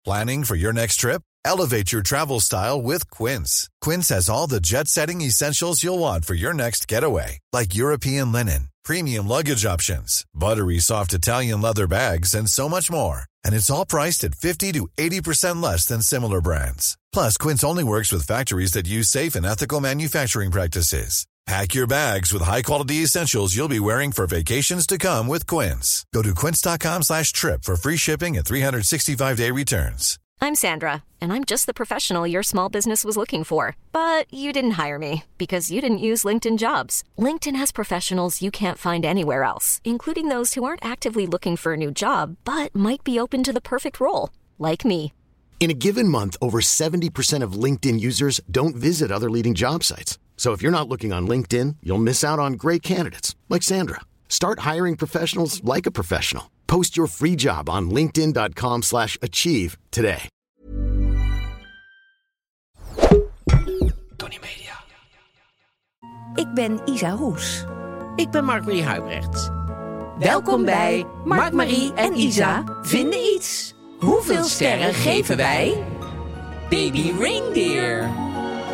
Planning for your next trip? Elevate your travel style with Quince. Quince has all the jet-setting essentials you'll want for your next getaway, like European linen, premium luggage options, buttery soft Italian leather bags, and so much more. And it's all priced at 50 to 80% less than similar brands. Plus, Quince only works with factories that use safe and ethical manufacturing practices. Pack your bags with high-quality essentials you'll be wearing for vacations to come with Quince. Go to quince.com/trip for free shipping and 365-day returns. I'm Sandra, and I'm just the professional your small business was looking for. But you didn't hire me because you didn't use LinkedIn Jobs. LinkedIn has professionals you can't find anywhere else, including those who aren't actively looking for a new job, but might be open to the perfect role, like me. In a given month, over 70% of LinkedIn users don't visit other leading job sites. So if you're not looking on LinkedIn, you'll miss out on great candidates like Sandra. Start hiring professionals like a professional. Post your free job on linkedin.com/achieve today. Tony Media. Ik ben Isa Roes. Ik ben Mark-Marie Huibrecht. Welkom bij Mark-Marie en Isa vinden iets. Hoeveel sterren geven wij? Baby Reindeer.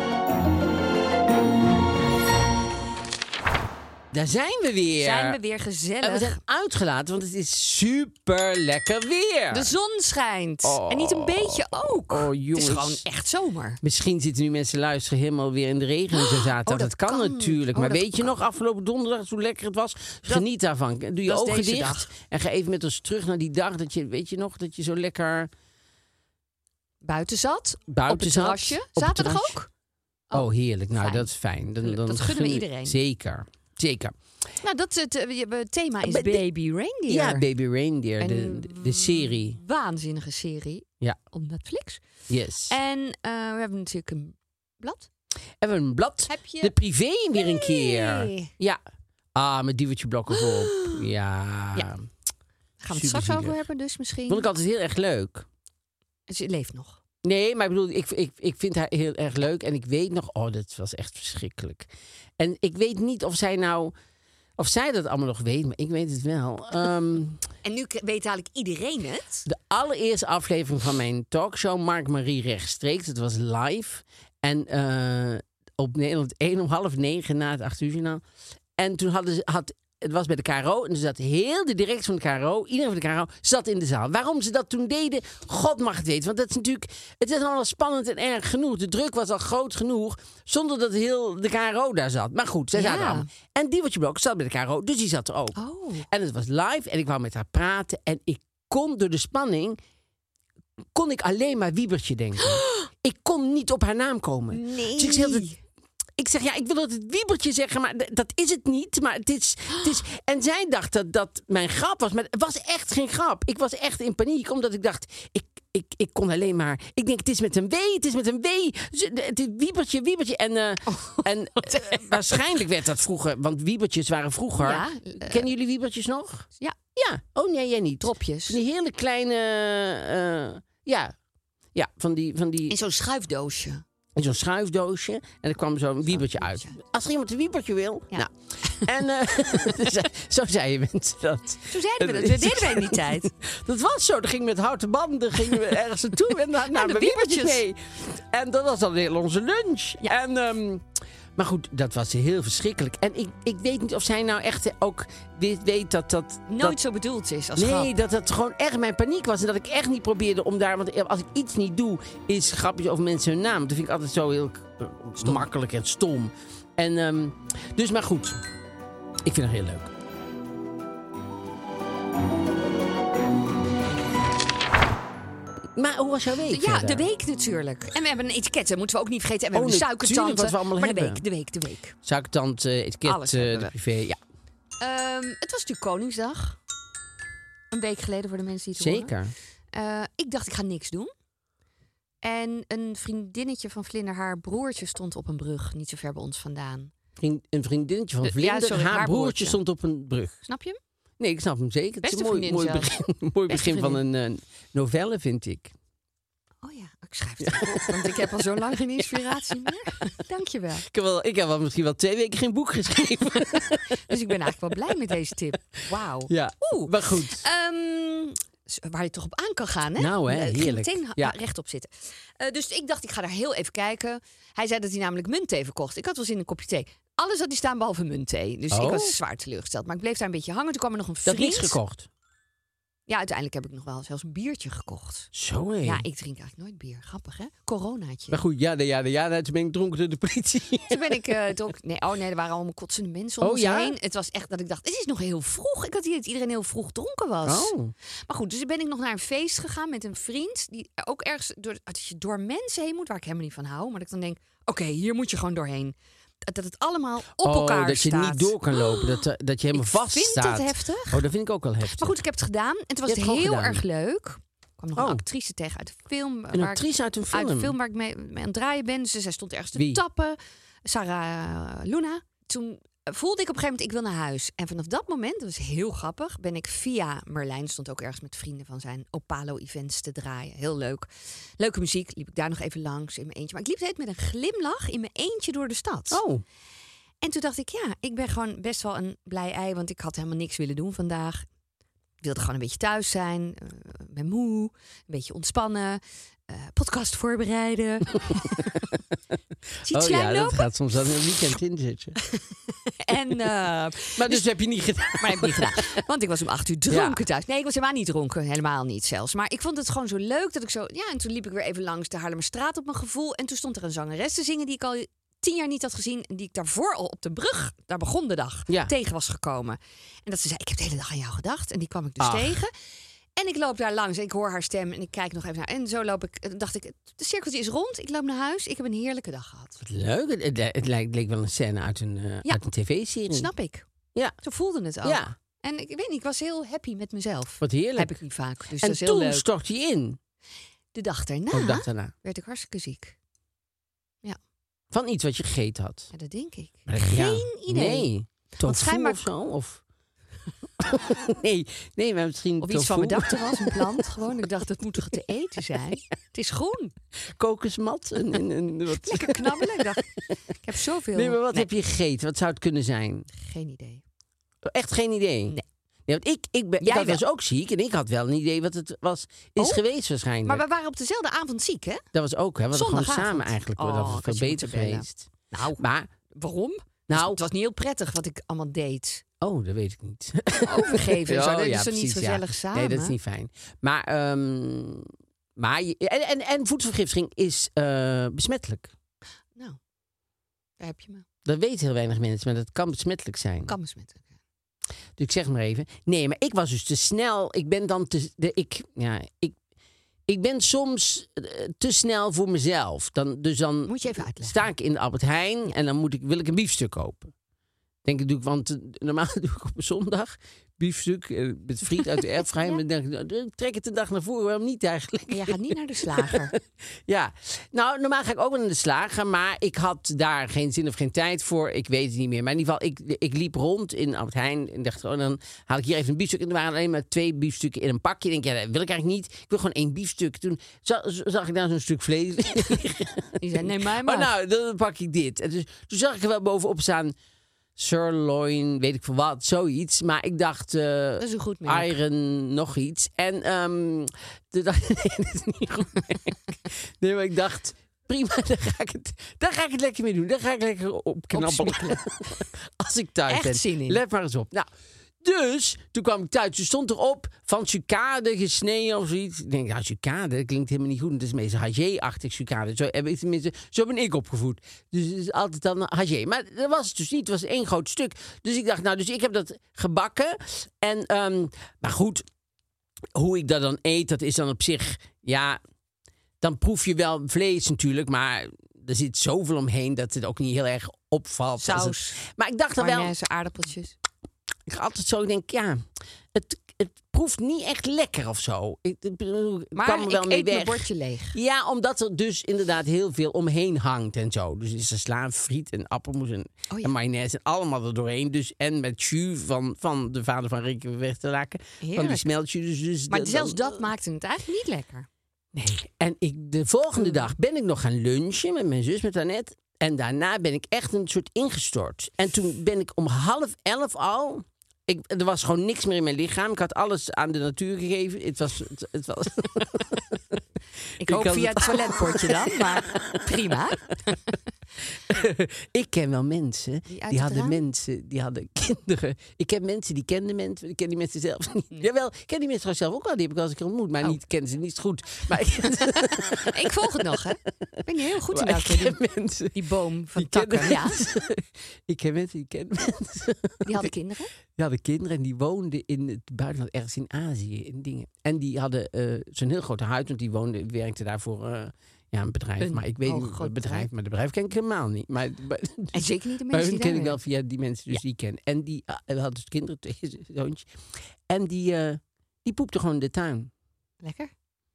Daar zijn we weer. Zijn we weer gezellig. En we zijn uitgelaten, want het is super lekker weer. De zon schijnt. En niet een beetje ook. Oh, jongens. Het is gewoon echt zomer. Misschien zitten nu mensen luisteren helemaal weer in de regen en zo zaterdag. dat dat kan natuurlijk. Maar weet je nog, afgelopen donderdag, hoe lekker het was? Geniet daarvan. Doe je ogen dicht. Dag. En ga even met ons terug naar die dag dat je, weet je nog, dat je zo lekker buiten zat. Buiten op het zat, terrasje. op Zaterdag het terrasje. ook? Oh, heerlijk. Nou, fijn. dat is fijn. Dat gunnen we iedereen. Zeker. Nou, het thema is Baby Reindeer. Ja, Baby Reindeer, de serie. Waanzinnige serie. Ja. Op Netflix. Yes. En we hebben natuurlijk een blad. Hebben we een blad. Heb je... De privé weer een keer. Nee. Ja. Met duwtje blokken voorop. Ja. Gaan we het straks over hebben dus misschien. Vond ik altijd heel erg leuk. Ze leeft nog. Nee, maar ik bedoel, ik vind haar heel erg leuk. En ik weet nog, dat was echt verschrikkelijk. En ik weet niet of zij dat allemaal nog weet, maar ik weet het wel. En nu weet eigenlijk iedereen het. De allereerste aflevering van mijn talkshow, Mark-Marie Rechtstreeks, het was live. En op Nederland 1 om 8:30 na het 8 uur journaal. En toen het was bij de KRO en er zat heel de directie van de KRO, iedereen van de KRO, zat in de zaal. Waarom ze dat toen deden, God mag het weten. Want dat is natuurlijk, het is al spannend en erg genoeg. De druk was al groot genoeg, zonder dat heel de KRO daar zat. Maar goed, zij zaten allemaal. En Diewertje Blok zat bij de KRO, dus die zat er ook. Oh. En het was live en ik wou met haar praten. En ik kon door de spanning, kon ik alleen maar Wiebertje denken. Ik kon niet op haar naam komen. Nee. Dus ik zeg, ik wil het Wiebertje zeggen, maar dat is het niet. Maar het is. En zij dacht dat mijn grap was, maar het was echt geen grap. Ik was echt in paniek, omdat ik dacht, ik kon alleen maar. Ik denk, het is met een W, het is met een W. Het is Wiebertje. En waarschijnlijk werd dat vroeger, want Wiebertjes waren vroeger. Ja, kennen jullie Wiebertjes nog? Ja. Ja. Oh nee, jij niet. Dropjes. Van die hele kleine. Ja, van die. In zo'n schuifdoosje. In zo'n schuifdoosje. En er kwam zo'n wiebertje uit. Als er iemand een wiebertje wil. Ja. Nou. En zo zeiden mensen dat. Zo zeiden we dat. Dat deden wij in die tijd. Dat was zo. Dan gingen we met houten banden gingen we ergens naartoe. En namen we wiebertjes mee. En dat was dan heel onze lunch. Ja. En, maar goed, dat was heel verschrikkelijk. En ik weet niet of zij nou echt ook weet dat Nooit zo bedoeld is als grap. Nee, dat gewoon echt mijn paniek was. En dat ik echt niet probeerde om daar. Want als ik iets niet doe, is grapjes over mensen hun naam. Dat vind ik altijd zo heel makkelijk en stom. En dus maar goed. Ik vind het heel leuk. Maar hoe was jouw week? Ja, verder? de week natuurlijk. En we hebben een etiket, dat moeten we ook niet vergeten. En we hebben een natuurlijk, suikertante. wat we allemaal maar hebben. de week. Suikertante, etiket, Alles hebben de we. privé, ja. Het was natuurlijk Koningsdag. Een week geleden voor de mensen die het horen. Zeker. Ik dacht, ik ga niks doen. En een vriendinnetje van Vlinder, haar broertje, stond op een brug. Niet zo ver bij ons vandaan. Een vriendinnetje van Vlinder, ja, sorry, haar haar broertje broertje. stond op een brug. Snap je hem? Nee, ik snap hem zeker. Het is Beste een mooi vriendin begin, mooi Beste begin van een novelle, vind ik. Oh ja, ik schrijf het even op, want ik heb al zo lang geen inspiratie meer. Dankjewel. Ik heb wel misschien wel 2 weken geen boek geschreven. Dus ik ben eigenlijk wel blij met deze tip. Wauw. Ja, maar goed. waar je toch op aan kan gaan, hè? Nou, hè, Ik ging heerlijk. meteen Ja. rechtop zitten. Dus ik dacht, ik ga daar heel even kijken. Hij zei dat hij namelijk muntthee verkocht. Ik had wel zin in een kopje thee. Alles had hij staan behalve muntthee. Dus ik was zwaar teleurgesteld. Maar ik bleef daar een beetje hangen. Toen kwam er nog een Dat vriend. niets gekocht. Ja, uiteindelijk heb ik nog wel zelfs een biertje gekocht. Zo, hé. Ja, ik drink eigenlijk nooit bier. Grappig, hè? Coronaatje. Maar goed, ja, toen ben ik dronken door de politie. Toen ben ik nee, er waren allemaal kotsende mensen om ons heen. Het was echt dat ik dacht, het is nog heel vroeg. Ik had hier dat iedereen heel vroeg dronken was. Oh. Maar goed, dus ben ik nog naar een feest gegaan met een vriend. Die ook ergens als je door mensen heen moet, waar ik helemaal niet van hou. Maar dat ik dan denk, oké, hier moet je gewoon doorheen. Dat het allemaal op elkaar dat je staat. niet door kan lopen. Dat je helemaal vast vind staat. dat heftig. Oh, dat vind ik ook wel heftig. Maar goed, ik heb het gedaan. En toen was Je het hebt het heel al gedaan. erg leuk. Er kwam nog een actrice tegen uit de film. Een actrice uit een film? Uit de film waar ik mee aan het draaien ben. Dus zij stond ergens te Wie? tappen. Sarah Luna. Toen voelde ik op een gegeven moment, ik wil naar huis. En vanaf dat moment, dat was heel grappig, ben ik via Merlijn, stond ook ergens met vrienden van zijn Opalo-events te draaien. Heel leuk. Leuke muziek. Liep ik daar nog even langs in mijn eentje. Maar ik liep steeds met een glimlach in mijn eentje door de stad. Oh. En toen dacht ik, ja, ik ben gewoon best wel een blij ei. Want ik had helemaal niks willen doen vandaag. Ik wilde gewoon een beetje thuis zijn. Ben moe. Een beetje ontspannen. Podcast voorbereiden. Zie je het slijm dat lopen? gaat soms wel een weekend in zitten. En, Maar dus heb je niet gedaan. maar heb ik niet gedaan. Want ik was om 8 uur dronken thuis. Nee, ik was helemaal niet dronken. Helemaal niet zelfs. Maar ik vond het gewoon zo leuk dat ik zo... Ja, en toen liep ik weer even langs de Haarlemmerstraat op mijn gevoel. En toen stond er een zangeres te zingen die ik al 10 jaar niet had gezien. En die ik daarvoor al op de brug, daar begon de dag, tegen was gekomen. En dat ze zei, ik heb de hele dag aan jou gedacht. En die kwam ik dus tegen. En ik loop daar langs en ik hoor haar stem en ik kijk nog even naar. En zo loop ik, dacht ik, de cirkeltje is rond. Ik loop naar huis. Ik heb een heerlijke dag gehad. Wat leuk. Het leek wel een scène uit een tv-serie. Snap ik. Ja. Zo voelde het ook. Ja. En ik weet niet, ik was heel happy met mezelf. Wat heerlijk. Heb ik niet vaak. Dus En dat is heel toen leuk. stort je in. De dag daarna, Oh, dag daarna. werd ik hartstikke ziek. Van iets wat je gegeten had. Ja, dat denk ik. Maar Geen idee. Nee. Tofu schijnbaar- of zo? Of... nee, maar misschien Of iets van tofu. mijn dakterras, een plant gewoon. Ik dacht, dat moet toch te eten zijn? Het is groen. Kokosmat. Wat... Lekker knabbelen. Ik dacht, ik heb zoveel. Nee, maar wat heb je gegeten? Wat zou het kunnen zijn? Geen idee. Echt geen idee? Nee. Want ik Jij was wel. dus ook ziek en ik had wel een idee wat het is geweest waarschijnlijk. Maar we waren op dezelfde avond ziek, hè? Dat was ook, hè? We hadden gewoon Zondagavond. samen eigenlijk. Oh, Dat was ik veel had je beter moeten bellen. geweest. Nou, Maar, waarom? nou, Het was niet heel prettig wat ik allemaal deed. oh, dat weet ik niet. Overgeven en zo. Dat is ja, toch niet precies, gezellig ja. samen? Nee, dat is niet fijn. Maar, en voedselvergiftiging is besmettelijk. Nou, daar heb je me. Dat weten heel weinig mensen, maar dat kan besmettelijk zijn. Kan besmetten. Dus ik zeg maar even. Nee, maar ik was dus te snel. Ik ben dan ik ben soms te snel voor mezelf. Dan Moet je even uitleggen. sta ik in de Albert Heijn en dan wil ik een biefstuk kopen. Denk ik, doe ik, want normaal doe ik op een zondag biefstuk met friet uit de airfryer. Maar dan denk ik, trek het de dag naar voren, waarom niet eigenlijk? En jij gaat niet naar de slager. Ja, nou, normaal ga ik ook wel naar de slager, maar ik had daar geen zin of geen tijd voor. Ik weet het niet meer. Maar in ieder geval, ik liep rond in Albert Heijn en dacht, dan haal ik hier even een biefstuk. En er waren alleen maar 2 biefstukken in een pakje. Ik denk, ja, dat wil ik eigenlijk niet. Ik wil gewoon 1 biefstuk. Toen zag ik daar zo'n stuk vlees liggen. Die zei, neem mij maar. Oh, nou, dan pak ik dit. En dus, toen zag ik er wel bovenop staan, sirloin, weet ik veel wat, zoiets. Maar ik dacht, dat is een goed merk. iron, nog iets. En toen dacht ik, nee, dat is niet goed merk. Nee, maar ik dacht, prima, daar ga ik het lekker mee doen. Daar ga ik lekker op knabbelen. Als ik thuis Echt ben. zin in. Let maar eens op. Nou, dus, toen kwam ik thuis. Toen stond erop van sucade gesneden of zoiets. Ik denk, ja, sucade, dat klinkt helemaal niet goed. Het is meestal hagé-achtig sucade. Zo ben ik opgevoed. Dus het is altijd dan hagé. Maar dat was het dus niet. Het was 1 groot stuk. Dus ik dacht, nou, dus ik heb dat gebakken. En, maar goed, hoe ik dat dan eet, dat is dan op zich, ja, dan proef je wel vlees natuurlijk, maar er zit zoveel omheen dat het ook niet heel erg opvalt. Saus. Maar ik dacht dan wel, Mayonaise, aardappeltjes. ik ga altijd zo, ik denk, ja, het proeft niet echt lekker of zo. Ik kwam Maar er wel ik mee eet weg. mijn bordje leeg. Ja, omdat er dus inderdaad heel veel omheen hangt en zo. Dus is er sla, friet en appelmoes en mayonaise en allemaal er doorheen. Dus, en met jus van de vader van Rikke Westerlaken. Van die Heerlijk. smeltjus. Dus Maar zelfs dat maakte het eigenlijk niet lekker. Nee. En de volgende dag ben ik nog gaan lunchen met mijn zus, met Annette. En daarna ben ik echt een soort ingestort. En toen ben ik om 10:30 al Er was gewoon niks meer in mijn lichaam. Ik had alles aan de natuur gegeven. Het was... Ik hoop via het toiletpotje dan, maar prima. Ik ken wel mensen die hadden kinderen. Ik ken mensen die kenden mensen. Ik ken die mensen zelf niet. Jawel, ik ken die mensen zelf ook wel. Die heb ik wel eens een keer ontmoet. Maar niet kennen ze niet goed. Maar ik volg het nog, hè? Ik ben heel goed in dat. Die boom van takken. Ja. Ik ken mensen die kennen mensen. Die hadden kinderen? Die hadden kinderen en die woonden in het buitenland, ergens in Azië, in dingen. En die hadden zo'n heel grote huis, want die werkte daarvoor een bedrijf. Maar ik weet niet het bedrijf, maar het bedrijf ken ik helemaal niet. Maar, en zeker niet de mensen die die ken ik wel via die mensen die ik ken. En die hadden dus kinderen, 2 zoontjes. En die poepten gewoon in de tuin. Lekker.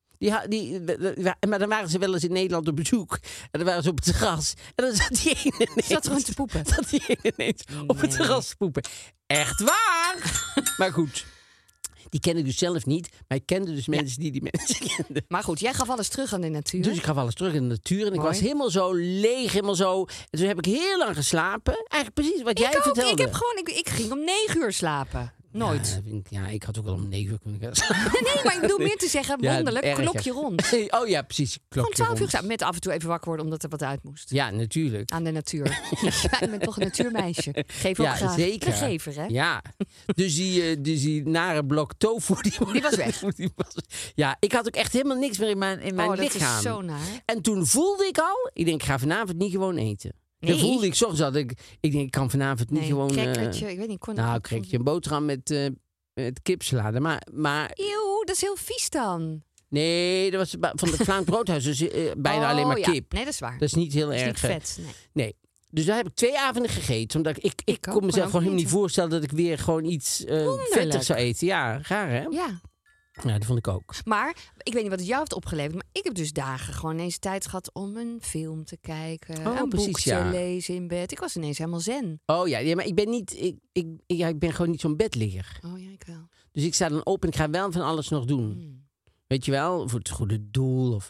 Maar dan waren ze wel eens in Nederland op bezoek. En dan waren ze op het terras. En dan zat die ene ineens... Zat gewoon te poepen? Zat die ene ineens op het terras te poepen. Echt waar! Maar goed, die ken ik dus zelf niet. Maar ik kende dus mensen die mensen kenden. Maar goed, jij gaf alles terug aan de natuur. Dus ik gaf alles terug in de natuur. En ik Mooi. was helemaal zo leeg, helemaal zo. En toen heb ik heel lang geslapen. Eigenlijk precies wat jij vertelde. Ik ging om 9 uur slapen. Nooit. Ja, ik had ook wel om 9 uur kunnen gaan slapen. Nee, maar ik bedoel meer te zeggen, wonderlijk, klokje rond. Oh ja, precies. Gewoon 12 uur slapen. Met af en toe even wakker worden omdat er wat uit moest. Ja, natuurlijk. Aan de natuur. Ik ben toch een natuurmeisje. Geef ook graag. Zeker. De gever, hè? Ja. Dus die nare blok tofu, die was weg. Ja, ik had ook echt helemaal niks meer in mijn lichaam. Dat is zo naar. En toen voelde ik al, ik ga vanavond niet gewoon eten. Nee. Dan voelde ik soms dat ik denk, ik kan vanavond niet gewoon... Crackertje, ik weet niet. Crackertje, een boterham met kipsalade. Maar eeuw, dat is heel vies dan. nee, dat was van het Vlaams Broodhuis. Dus bijna alleen maar kip. Nee, dat is waar. Dat is niet heel dat is erg... niet vet, nee. Dus daar heb ik 2 avonden gegeten. Omdat ik kon ook, mezelf maar gewoon helemaal niet eten. voorstellen... dat ik weer gewoon iets vettigs zou eten. Ja, raar hè? Ja. Ja, dat vond ik ook. Maar, ik weet niet wat het jou heeft opgeleverd... maar ik heb dus dagen gewoon ineens tijd gehad om een film te kijken... een boek te lezen in bed. Ik was ineens helemaal zen. Oh ja, maar ik ben niet... Ik ben gewoon niet zo'n bedligger. Oh ja, ik wel. Dus ik sta dan op en ik ga wel van alles nog doen. Weet je wel? Voor het goede doel of...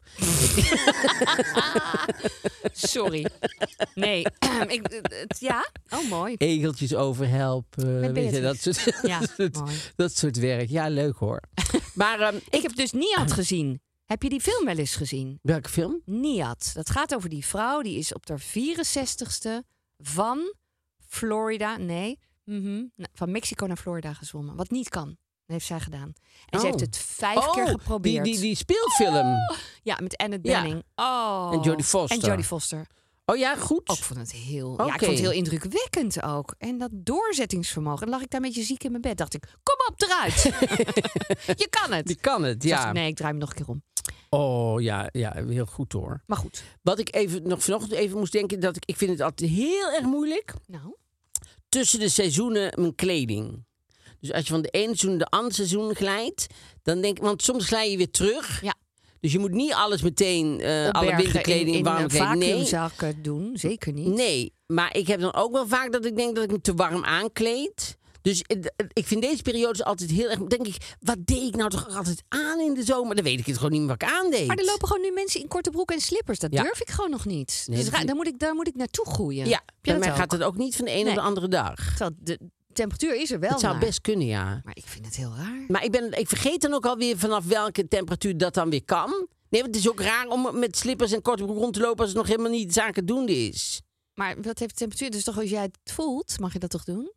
Sorry. Nee. Ja? Oh, mooi. Egeltjes overhelpen. Weet je, dat soort werk. Ja, leuk hoor. Maar ik heb dus Niad gezien. Heb je die film wel eens gezien? Welke film? Niad. Dat gaat over die vrouw die is op haar 64ste van Florida. Nee. Van Mexico naar Florida gezwommen. Wat niet kan. Dat heeft zij gedaan. En ze heeft het 5 keer geprobeerd. Die speelfilm. Ja, met Annette Bening. Oh. En Jodie Foster. Oh ja, goed. Ik vond het heel, ik vond het heel indrukwekkend ook. En dat doorzettingsvermogen. Dan lag ik daar een beetje ziek in mijn bed. Dacht ik, kom op, eruit. Je kan het. Je kan het, ja. Nee, ik draai hem nog een keer om. Oh ja, heel goed hoor. Maar goed. Wat ik vanochtend even moest denken, dat ik vind het altijd heel erg moeilijk. Nou. Tussen de seizoenen mijn kleding. Dus als je van de ene seizoen naar de andere seizoen glijdt, dan denk ik, want soms glij je weer terug. Ja. Dus je moet niet alles meteen, alle winterkleding, warme kleding. Nee, vacuümzakken doen, zeker niet. Nee, maar ik heb dan ook wel vaak dat ik denk dat ik me te warm aankleed. Dus ik vind deze periode altijd heel erg... Denk ik, wat deed ik nou toch altijd aan in de zomer? Dan weet ik het gewoon niet meer wat ik aandeed. Maar er lopen gewoon nu mensen in korte broek en slippers. Dat durf ik gewoon nog niet. Nee, dus daar moet ik naartoe groeien. Ja, bij mij gaat het ook niet van de ene op de andere dag. Terwijl de temperatuur is er wel. Het zou best kunnen, ja. Maar ik vind het heel raar. Maar ik vergeet dan ook alweer vanaf welke temperatuur dat dan weer kan. Nee, want het is ook raar om met slippers en korte broek rond te lopen als het nog helemaal niet zakendoende is. Maar wat heeft de temperatuur? Dus toch als jij het voelt, mag je dat toch doen?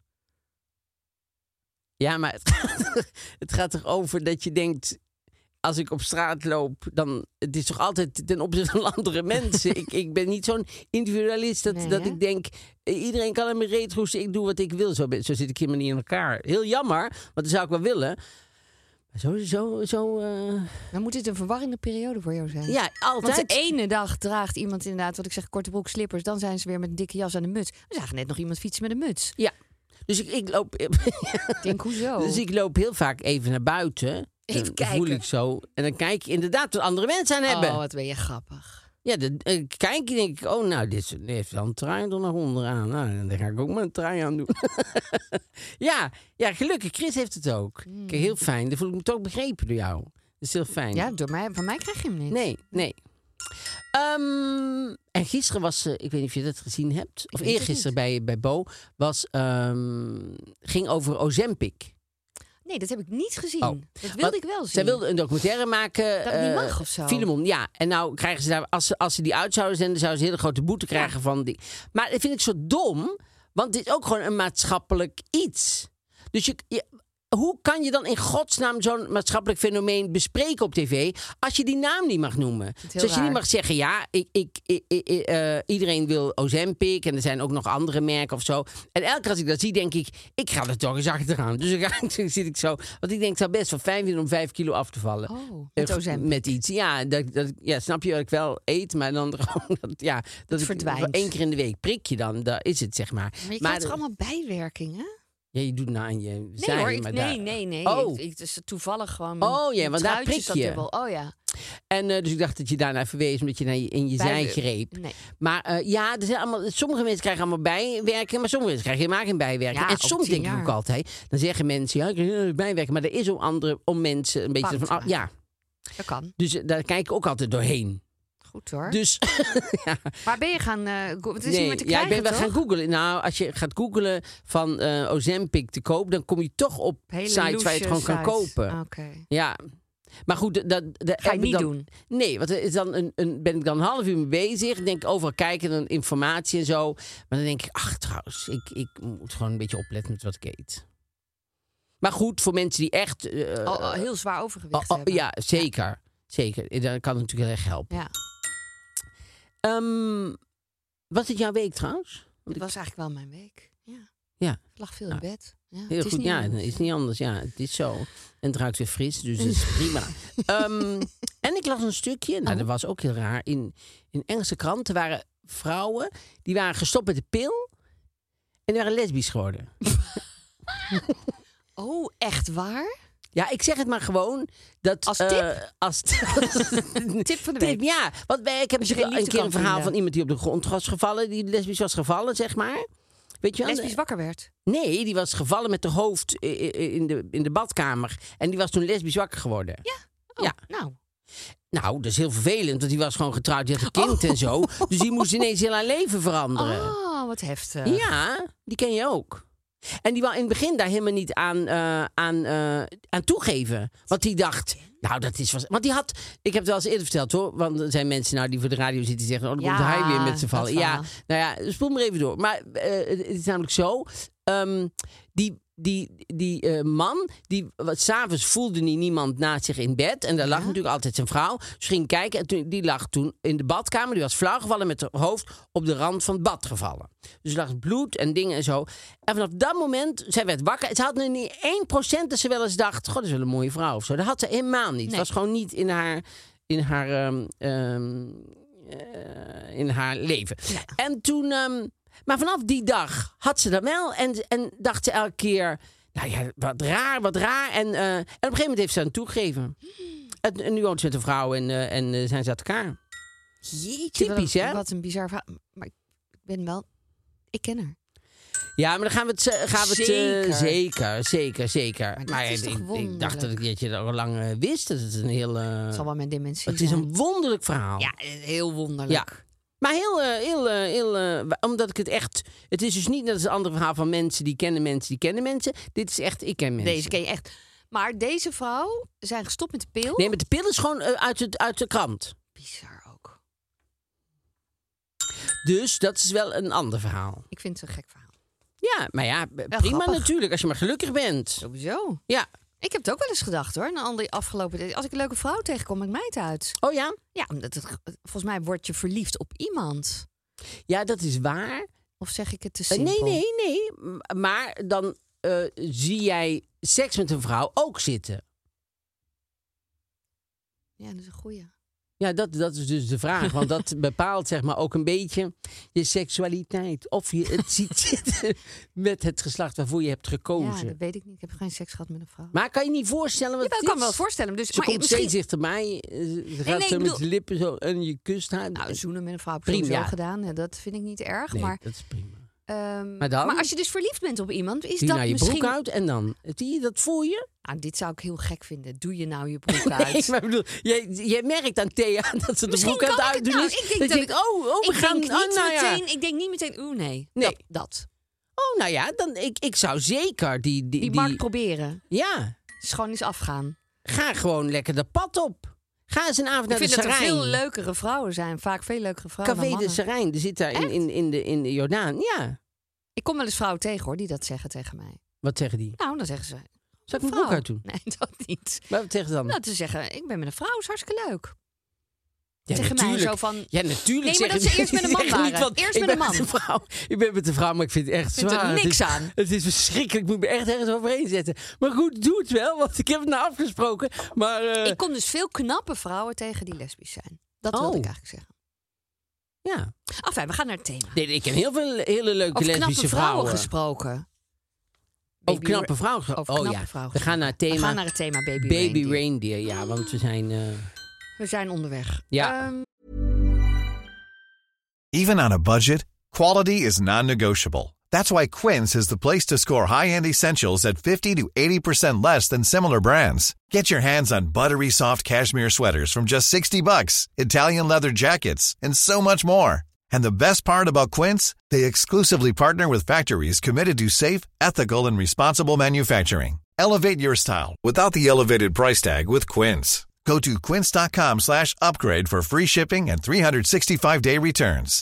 Ja, maar het gaat toch over dat je denkt... Als ik op straat loop, dan... Het is toch altijd ten opzichte van andere mensen. Ik ben niet zo'n individualist dat ik denk... Iedereen kan in mijn reet roesten, ik doe wat ik wil. Zo zit ik helemaal niet in elkaar. Heel jammer, want dat zou ik wel willen. Maar zo... Dan moet dit een verwarrende periode voor jou zijn. Ja, altijd. Want de ene dag draagt iemand inderdaad, wat ik zeg, korte broek, slippers. Dan zijn ze weer met een dikke jas en een muts. We zagen net nog iemand fietsen met een muts. Ja, dus ik loop... Ik denk, hoezo? Dus ik loop heel vaak even naar buiten... Even kijken. Voel ik zo. En dan kijk je inderdaad wat andere mensen aan hebben. Oh, wat ben je grappig. Ja, dan kijk je denk ik... Oh, nou, dit heeft wel een trui er nog onderaan. Nou, dan ga ik ook maar een trui aan doen. ja, gelukkig. Chris heeft het ook. Kijk, heel fijn. Dan voel ik me toch begrepen door jou. Dat is heel fijn. Ja, van mij krijg je hem niet. Nee. En gisteren was, ik weet niet of je dat gezien hebt, of weet het eergisteren bij Bo, ging over Ozempic. Nee, dat heb ik niet gezien. Oh. Dat wilde ik wel zien. Zij wilde een documentaire maken. Dat niet mag of zo. Filemon, ja. En nou krijgen ze daar, als ze die uit zouden zenden, zouden ze een hele grote boete krijgen van die. Maar dat vind ik zo dom, want dit is ook gewoon een maatschappelijk iets. Dus hoe kan je dan in godsnaam zo'n maatschappelijk fenomeen bespreken op tv als je die naam niet mag noemen? Dus als je niet mag zeggen, ja, iedereen wil Ozempic en er zijn ook nog andere merken of zo. En elke keer als ik dat zie, denk ik ga er toch eens achteraan. Dus dan zit ik zo, want ik denk het zou best wel fijn vinden om 5 kilo af te vallen. Met Ozempic. Met iets. Ja, snap je wat ik wel eet, maar dan gewoon dat verdwijnt. 1 keer in de week prik je dan, dat is het zeg maar. Maar je krijgt toch allemaal bijwerkingen? Ja, je doet nou aan je Nee zij, hoor, maar nee. Oh. Het is toevallig gewoon. Want daar prik je. Oh ja. En dus ik dacht dat je daarna verwees omdat je in je zij greep. Nee. Maar er zijn sommige mensen krijgen allemaal bijwerken, maar sommige mensen krijgen helemaal geen bijwerking. Ja, en soms denk ik ook altijd, dan zeggen mensen, ja, ik krijg bijwerken, maar er is ook andere om mensen een beetje van, ja. Dat kan. Dus daar kijk ik ook altijd doorheen. Goed hoor. Dus, ja. Maar ben je gaan... het is niet meer te krijgen, ik ben wel toch? gaan googlen. Nou, als je gaat googlen van Ozempic te koop, dan kom je toch op Hele sites waar je het gewoon kan kopen. Oké. Ja. Maar goed, dat Ga je niet doen? Nee, want er is dan ben ik dan een half uur mee bezig. Denk overal kijken en informatie en zo. Maar dan denk ik, ach trouwens, ik moet gewoon een beetje opletten met wat ik eet. Maar goed, voor mensen die echt... heel zwaar overgewicht hebben. Ja, zeker. Ja. Zeker. Dan kan het natuurlijk heel erg helpen. Ja. Was het jouw week trouwens? Het was eigenlijk wel mijn week. Ja. Ja. Ik lag veel in bed. Ja, Heel goed, het is niet anders. Ja, het is zo. En het ruikt weer fris, dus dat is prima. En ik las een stukje, dat was ook heel raar. In Engelse kranten waren vrouwen, die waren gestopt met de pil en die waren lesbisch geworden. Oh, echt waar? Ja, ik zeg het maar gewoon. Als tip? Tip van de week. Ja, want ik heb een keer een verhaal van iemand die op de grond was gevallen, die lesbisch was gevallen, zeg maar. Weet je wel? Lesbisch wakker werd? Nee, die was gevallen met de hoofd in de badkamer. En die was toen lesbisch wakker geworden. Ja? Oh, ja. Nou, dat is heel vervelend, want die was gewoon getrouwd, die had een kind en zo. Dus die moest ineens heel haar leven veranderen. Oh, wat heftig. Ja, die ken je ook. En die wou in het begin daar helemaal niet aan toegeven. Want die dacht, nou dat is... Want die had... Ik heb het wel eens eerder verteld hoor. Want er zijn mensen die voor de radio zitten die zeggen... Oh, dan komt hij weer met z'n vallen. Ja, nou ja, spoel maar even door. Maar het is namelijk zo... Die man, s'avonds voelde hij niemand naast zich in bed. En daar lag natuurlijk altijd zijn vrouw. Ze ging kijken en die lag toen in de badkamer. Die was flauw gevallen met haar hoofd op de rand van het bad gevallen. Dus er lag bloed en dingen en zo. En vanaf dat moment, zij werd wakker. Ze had nu niet 1% dat ze wel eens dacht... God, dat is wel een mooie vrouw of zo. Dat had ze helemaal niet. Het was gewoon niet in haar leven. Ja. En toen... maar vanaf die dag had ze dat wel en dacht ze elke keer... Nou ja, wat raar. En op een gegeven moment heeft ze aan toegegeven. En nu woont ze met een vrouw en zijn ze uit elkaar. Jeetje, typisch, hè? Wat een bizar verhaal. Maar ik ken haar. Ja, maar dan gaan we het zeker. Maar ik dacht dat je dat al lang wist. Dat het een heel... het zal wel mijn dementie Het is een wonderlijk verhaal. Ja, heel wonderlijk. Ja. Maar heel, omdat ik het echt... Het is dus niet net als een ander verhaal van mensen die kennen mensen. Dit is echt, ik ken mensen. Deze ken je echt. Maar deze vrouw zijn gestopt met de pil? Nee, met de pil is gewoon uit de krant. Bizar ook. Dus dat is wel een ander verhaal. Ik vind het een gek verhaal. Ja, maar ja, wel prima grappig. natuurlijk, als je maar gelukkig bent. Sowieso. Ja. Ik heb het ook wel eens gedacht hoor. Als ik een leuke vrouw tegenkom, maakt mij het uit. Oh ja? Ja, omdat volgens mij word je verliefd op iemand. Ja, dat is waar. Of zeg ik het te simpel? Nee. Maar dan zie jij seks met een vrouw ook zitten. Ja, dat is een goeie. Ja, dat is dus de vraag. Want dat bepaalt zeg maar ook een beetje je seksualiteit. Of je het ziet zitten met het geslacht waarvoor je hebt gekozen. Ja, dat weet ik niet. Ik heb geen seks gehad met een vrouw. Maar kan je niet voorstellen wat Ik het is? kan me wel voorstellen. Dus, Ze komt steeds dichterbij. Ze gaat zo met de lippen zo en je kust haar. Nou, zoenen met een vrouw heb ik prima, sowieso ja. gedaan. Dat vind ik niet erg. Nee, maar dat is prima. Maar dan? Maar als je dus verliefd bent op iemand, is die dat naar je misschien... broek uit en dan? Zie je dat voor je? Nou, dit zou ik heel gek vinden. Doe je nou je broek uit? Nee, maar ik bedoel, jij merkt aan Thea dat ze de broek aan het uitdoen is. Ik denk dat ik ik denk niet meteen, nee. Dat. Oh, nou ja, dan, ik zou zeker die markt proberen. Ja. Dus gewoon eens afgaan. Ga gewoon lekker de pad op. Ga eens een avond naar de Serijn. Ik vind dat er veel Serijn. leukere vrouwen zijn. Vaak veel leukere vrouwen dan Café de mannen. Serijn, die zit daar in de Jordaan. Ja. Ik kom wel eens vrouwen tegen, hoor, die dat zeggen tegen mij. Wat zeggen die? Nou, dan zeggen ze... Zal ik mijn broek uit doen? Nee, dat niet. Maar wat zeggen ze dan? Nou, te zeggen, ik ben met een vrouw, is hartstikke leuk. Ja, tegen mij zo van... Ja, natuurlijk. Nee, maar dat ze eerst met een man waren. Eerst met een man. Ik ben met een vrouw, maar ik vind het echt zwaar. Er niks aan. Het is verschrikkelijk. Ik moet me echt ergens overheen zetten. Maar goed, doe het wel, want ik heb het nou afgesproken. Maar, Ik kom dus veel knappe vrouwen tegen die lesbisch zijn. Dat wilde ik eigenlijk zeggen. Ja. Enfin, we gaan naar het thema. Nee, ik ken heel veel hele leuke Over lesbische knappe vrouwen vrouwen. gesproken. Over knappe vrouwen Vrouwen we gaan naar het thema. We gaan naar het thema Baby Reindeer. Ja, want we zijn... We zijn onderweg. Ja. Even on a budget, quality is non-negotiable. That's why Quince is the place to score high-end essentials at 50 to 80% less than similar brands. Get your hands on buttery soft cashmere sweaters from just $60, Italian leather jackets, and so much more. And the best part about Quince, they exclusively partner with factories committed to safe, ethical, and responsible manufacturing. Elevate your style without the elevated price tag with Quince. Go to quince.com/upgrade for free shipping and 365-day returns.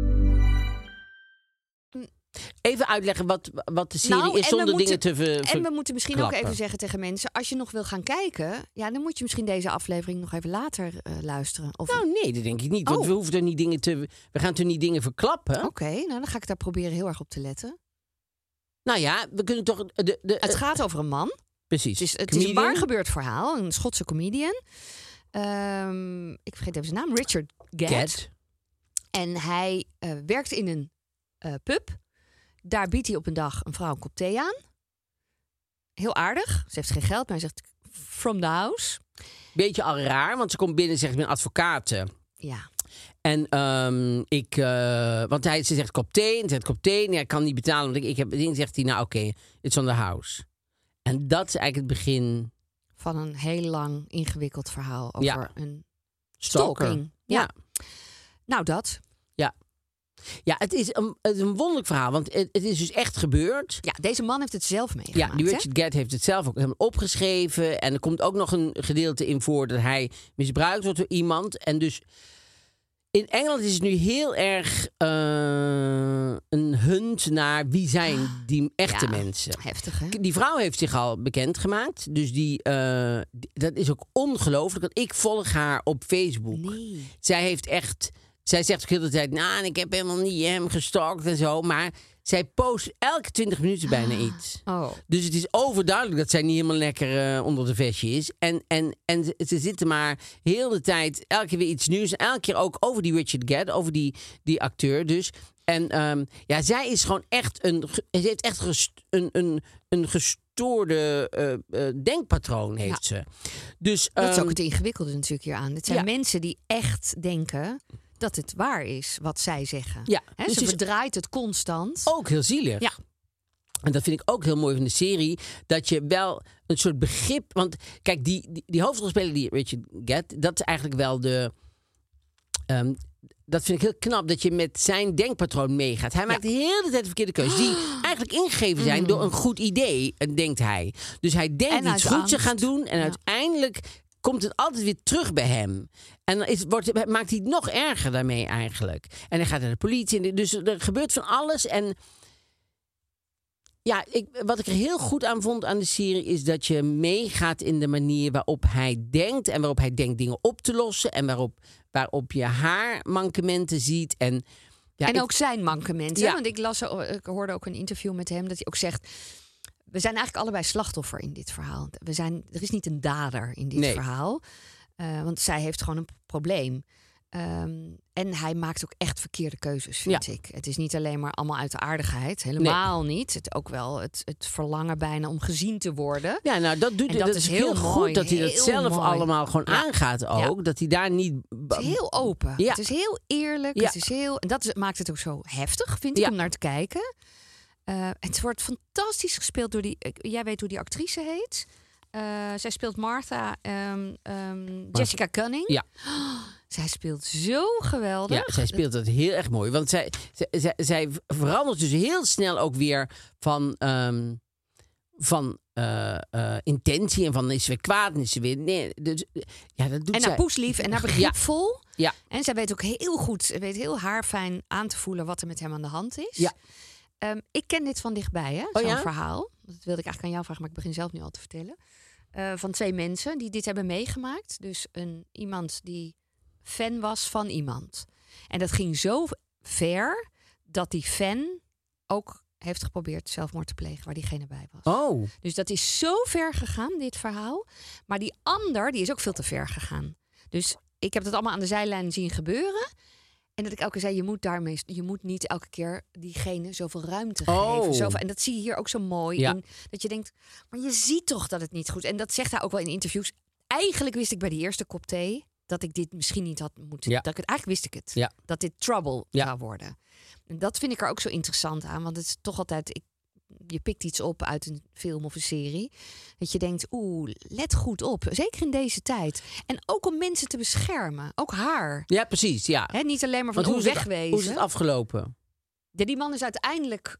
Even uitleggen wat de serie is zonder dingen te En we moeten misschien ook even zeggen tegen mensen... als je nog wil gaan kijken... ja, dan moet je misschien deze aflevering nog even later luisteren. Of... Nou nee, dat denk ik niet. Want we hoeven er niet dingen te... We gaan er niet dingen verklappen. Oké, nou dan ga ik daar proberen heel erg op te letten. Nou ja, we kunnen toch... Het gaat over een man. Precies. Het is een waar gebeurd verhaal. Een Schotse comedian. Ik vergeet even zijn naam. Richard Gadd. En hij werkt in een pub. Daar biedt hij op een dag een vrouw een kop thee aan. Heel aardig. Ze heeft geen geld, maar hij zegt from the house. Beetje al raar, want ze komt binnen en zegt ik ben advocaat. Ja. En want ze zegt kop thee. En zegt kop thee. Nee, ik kan niet betalen, want ik heb ding. Zegt hij nou oké, it's on the house. En dat is eigenlijk het begin van een heel lang ingewikkeld verhaal over een stalker. stalking. Ja. Nou, dat. Ja, het is een wonderlijk verhaal, want het is dus echt gebeurd. Ja, deze man heeft het zelf meegemaakt. Ja, die Richard Gadd heeft het zelf ook helemaal opgeschreven. En er komt ook nog een gedeelte in voor dat hij misbruikt wordt door iemand. En dus in Engeland is het nu heel erg een hunt naar wie zijn die echte mensen. Heftig, hè? Die vrouw heeft zich al bekendgemaakt. Dus dat is ook ongelooflijk. Want ik volg haar op Facebook. Nee. Zij zegt ook heel de tijd, nou, ik heb helemaal niet hem gestalkt en zo. Maar zij post elke 20 minuten bijna iets. Oh. Dus het is overduidelijk dat zij niet helemaal lekker onder de vestje is. En ze zitten maar heel de tijd elke keer weer iets nieuws. En elke keer ook over die Richard Gadd, over die acteur dus. En zij is gewoon echt ze heeft echt een gestoorde denkpatroon heeft ze. Dus, dat is ook het ingewikkelde natuurlijk hier aan. Het zijn mensen die echt denken dat het waar is wat zij zeggen. Ja, dus ze verdraait het constant. Ook heel zielig. Ja. En dat vind ik ook heel mooi van de serie. Dat je wel een soort begrip... Want kijk, die hoofdrolspeler, die Richard Gadd... dat is eigenlijk wel de... dat vind ik heel knap, dat je met zijn denkpatroon meegaat. Hij maakt de hele tijd verkeerde keuzes. Die eigenlijk ingegeven zijn door een goed idee, denkt hij. Dus hij denkt iets goeds te gaan doen. En uiteindelijk komt het altijd weer terug bij hem. En dan maakt hij het nog erger daarmee eigenlijk. En hij gaat naar de politie. Dus er gebeurt van alles. En ja, wat ik er heel goed aan vond aan de serie... is dat je meegaat in de manier waarop hij denkt... en waarop hij denkt dingen op te lossen... en waarop je haar mankementen ziet. En ook zijn mankementen. Ja. Want ik hoorde ook een interview met hem... dat hij ook zegt... we zijn eigenlijk allebei slachtoffer in dit verhaal. Er is niet een dader in dit verhaal. Want zij heeft gewoon een probleem. En hij maakt ook echt verkeerde keuzes, vind ik. Het is niet alleen maar allemaal uit de aardigheid. Helemaal niet. Het ook wel het verlangen bijna om gezien te worden. Ja, nou, dat is heel mooi, goed dat hij dat heel zelf mooi. allemaal gewoon aangaat ook. Ja. Dat hij daar niet... Het is heel open. Ja. Het is heel eerlijk. Ja. Het is heel... En dat maakt het ook zo heftig, vind ik, om naar te kijken. Het wordt fantastisch gespeeld door die... Jij weet hoe die actrice heet. Zij speelt Martha. Jessica Cunning. Ja. Zij speelt zo geweldig. Ja, zij speelt dat heel erg mooi. Want zij verandert dus heel snel ook weer van intentie. En van is ze weer kwaad en is ze weer... Nee, dus, ja, dat doet en naar poeslief en naar begripvol. Ja. En zij weet ook heel goed, ze weet heel haarfijn aan te voelen wat er met hem aan de hand is. Ja. Ik ken dit van dichtbij, hè? Zo'n ja? verhaal. Dat wilde ik eigenlijk aan jou vragen, maar ik begin zelf nu al te vertellen. Van 2 mensen die dit hebben meegemaakt. Dus iemand die fan was van iemand. En dat ging zo ver dat die fan ook heeft geprobeerd zelfmoord te plegen waar diegene bij was. Oh. Dus dat is zo ver gegaan, dit verhaal. Maar die ander, die is ook veel te ver gegaan. Dus ik heb dat allemaal aan de zijlijn zien gebeuren. En dat ik elke keer zei, je moet niet elke keer diegene zoveel ruimte geven. En dat zie je hier ook zo mooi in. Dat je denkt, maar je ziet toch dat het niet goed is. En dat zegt hij ook wel in interviews. Eigenlijk wist ik bij die eerste kop thee dat ik dit misschien niet had moeten. Ja. Eigenlijk wist ik het. Ja. Dat dit trouble zou worden. En dat vind ik er ook zo interessant aan. Want het is toch altijd... Je pikt iets op uit een film of een serie. Dat je denkt, let goed op. Zeker in deze tijd. En ook om mensen te beschermen. Ook haar. Ja, precies. Ja. Niet alleen maar van wegwezen. Hoe is het afgelopen? Die man is uiteindelijk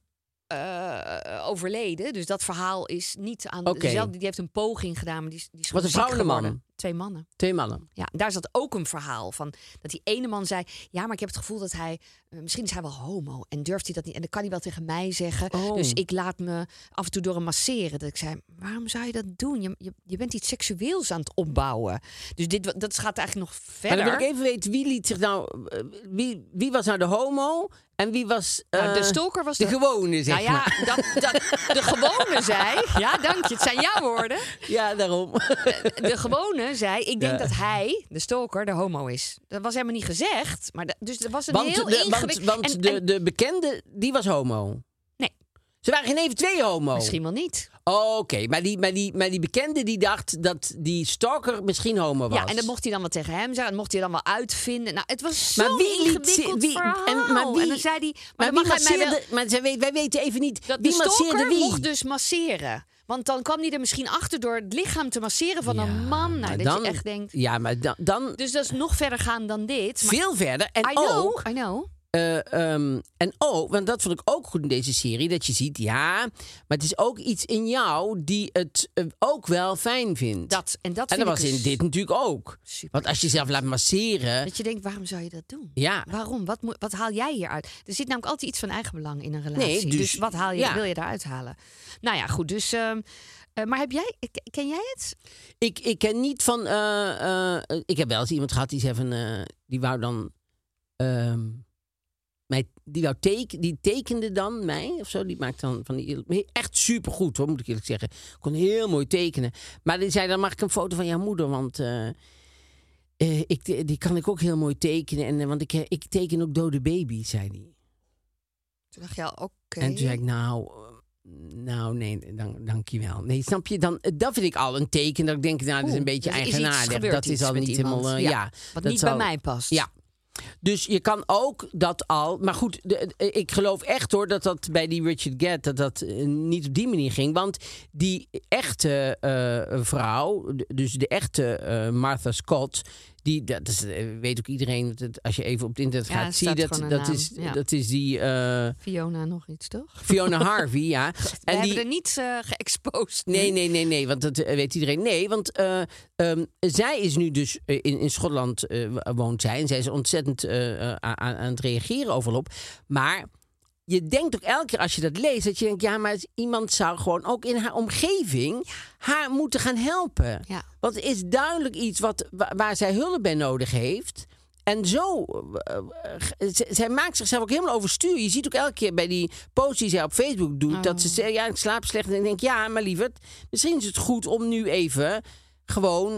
overleden. Dus dat verhaal is niet aan dezelfde. Die heeft een poging gedaan. Maar die is wat een vrouw en een man? 2 mannen. 2 mannen. Ja, daar zat ook een verhaal van. Dat die ene man zei, ja, maar ik heb het gevoel dat hij... misschien is hij wel homo en durft hij dat niet. En dat kan hij wel tegen mij zeggen. Dus ik laat me af en toe door hem masseren. Dat ik zei, waarom zou je dat doen? Je bent iets seksueels aan het opbouwen. Dus dat gaat eigenlijk nog verder. Maar dan wil ik even weten, wie liet zich nou... Wie was nou de homo... En wie was... de stalker was de gewone, zeg maar. Ja, de gewone zei... Ja, dank je, het zijn jouw woorden. Ja, daarom. De gewone zei... Ik denk dat hij, de stalker, de homo is. Dat was helemaal niet gezegd. Maar dus er was een heel ingewikkeld... Want de bekende, die was homo. Nee. Ze waren geen even 2 homo. Misschien wel niet. Oké, maar die bekende die dacht dat die stalker misschien homo was. Ja, en dat mocht hij dan wel tegen hem zeggen. Dat mocht hij dan wel uitvinden. Nou, het was zo'n ingewikkeld verhaal. En dan zei hij... Maar wij weten even niet dat wie masseerde wie. Mocht dus masseren. Want dan kwam hij er misschien achter door het lichaam te masseren van een man. Nou, dat je echt denkt... Ja, maar dan... Dus dat is nog verder gaan dan dit. Maar, veel verder. En I know. En want dat vond ik ook goed in deze serie. Dat je ziet, maar het is ook iets in jou die het ook wel fijn vindt. En dat was in dit natuurlijk ook. Super. Want als je jezelf laat masseren... Dat je denkt, waarom zou je dat doen? Ja. Waarom? Wat haal jij hieruit? Er zit namelijk altijd iets van eigenbelang in een relatie. Nee, dus wat wil je daaruit halen? Nou ja, goed. Dus... maar ken jij het? Ik ken niet van... ik heb wel eens iemand gehad die zei van... die wou dan... die tekende dan mij of zo. Die maakt dan van die... Echt supergoed hoor, moet ik eerlijk zeggen. Kon heel mooi tekenen. Maar die zei, dan mag ik een foto van jouw moeder, want... die kan ik ook heel mooi tekenen. Want ik teken ook dode baby's, zei hij. Toen dacht je, oké. En toen zei ik, nou, nee, dankjewel. Nee, snap je? Dat vind ik al een teken dat ik denk, dat is een beetje eigenaardig. Dat is al niet helemaal... wat niet bij mij past. Ja. Dus je kan ook dat al... Maar goed, ik geloof echt hoor dat bij die Richard Gere... dat niet op die manier ging. Want die echte vrouw, dus de echte Martha Scott... weet ook iedereen, als je even op het internet gaat, zie je dat is die... Fiona nog iets, toch? Fiona Harvey, ja. We hebben er niet geëxposed. Nee, want dat weet iedereen. Nee, want zij is nu dus in Schotland woont zij. En zij is ontzettend aan het reageren overal op. Maar... Je denkt ook elke keer als je dat leest, dat je denkt, maar iemand zou gewoon ook in haar omgeving haar moeten gaan helpen. Ja. Want het is duidelijk iets waar zij hulp bij nodig heeft. En zo, zij maakt zichzelf ook helemaal overstuur. Je ziet ook elke keer bij die post die zij op Facebook doet, dat ze zegt, ik slaap slecht. En ik denk, maar lieverd, misschien is het goed om nu even gewoon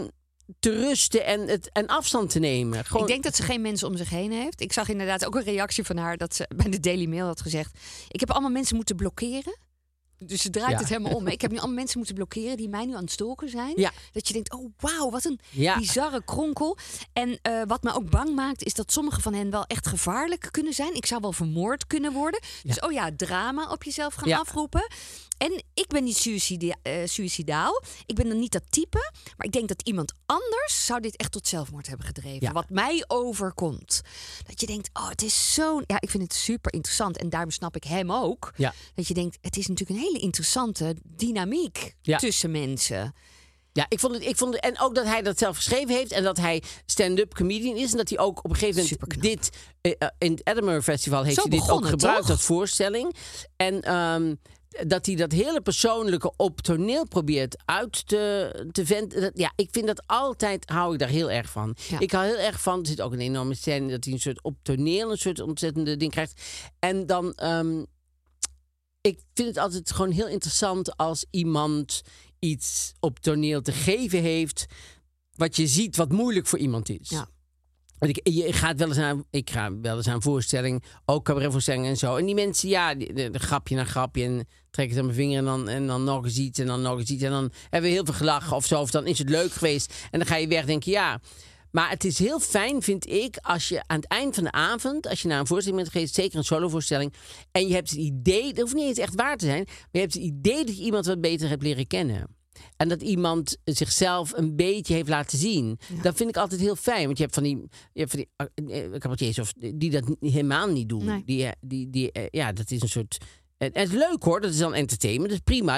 te rusten en afstand te nemen. Gewoon... Ik denk dat ze geen mensen om zich heen heeft. Ik zag inderdaad ook een reactie van haar dat ze bij de Daily Mail had gezegd: ik heb allemaal mensen moeten blokkeren. Dus ze draait het helemaal om. Ik heb nu allemaal mensen moeten blokkeren die mij nu aan het stalken zijn. Ja. Dat je denkt, oh wauw, wat een bizarre kronkel. En wat me ook bang maakt, is dat sommige van hen wel echt gevaarlijk kunnen zijn. Ik zou wel vermoord kunnen worden. Dus drama op jezelf gaan afroepen. En ik ben niet suïcidaal. Ik ben dan niet dat type. Maar ik denk dat iemand anders zou dit echt tot zelfmoord hebben gedreven. Ja. Wat mij overkomt. Dat je denkt, oh, het is zo'n... Ja, ik vind het super interessant. En daarom snap ik hem ook. Ja. Dat je denkt, het is natuurlijk een hele interessante dynamiek tussen mensen. Ja, ik vond het, en ook dat hij dat zelf geschreven heeft en dat hij stand-up comedian is en dat hij ook op een gegeven moment dit in het Edinburgh Festival heeft hij dit ook gebruikt als voorstelling. En dat hij dat hele persoonlijke op toneel probeert uit te venten. Ja, ik vind dat altijd, hou ik daar heel erg van. Ja. Ik hou heel erg van, er zit ook een enorme scène dat hij een soort op toneel een soort ontzettende ding krijgt. En dan, ik vind het altijd gewoon heel interessant als iemand iets op toneel te geven heeft wat je ziet wat moeilijk voor iemand is. Ja. Ik ga wel eens aan voorstelling, ook cabaretvoorstellingen en zo. En die mensen, de grapje na grapje en trek het aan mijn vinger en dan nog eens iets en dan nog eens iets. En dan hebben we heel veel gelachen of zo. Of dan is het leuk geweest. En dan ga je weg denken, ja. Maar het is heel fijn, vind ik, als je aan het eind van de avond, als je naar een voorstelling bent geweest, zeker een solovoorstelling, en je hebt het idee, dat hoeft niet eens echt waar te zijn, maar je hebt het idee dat je iemand wat beter hebt leren kennen. En dat iemand zichzelf een beetje heeft laten zien. Ja. Dat vind ik altijd heel fijn. Want je hebt van die cabaretiers die dat helemaal niet doen. Nee. Dat is een soort... Het is leuk hoor, dat is dan entertainment. Dat is prima,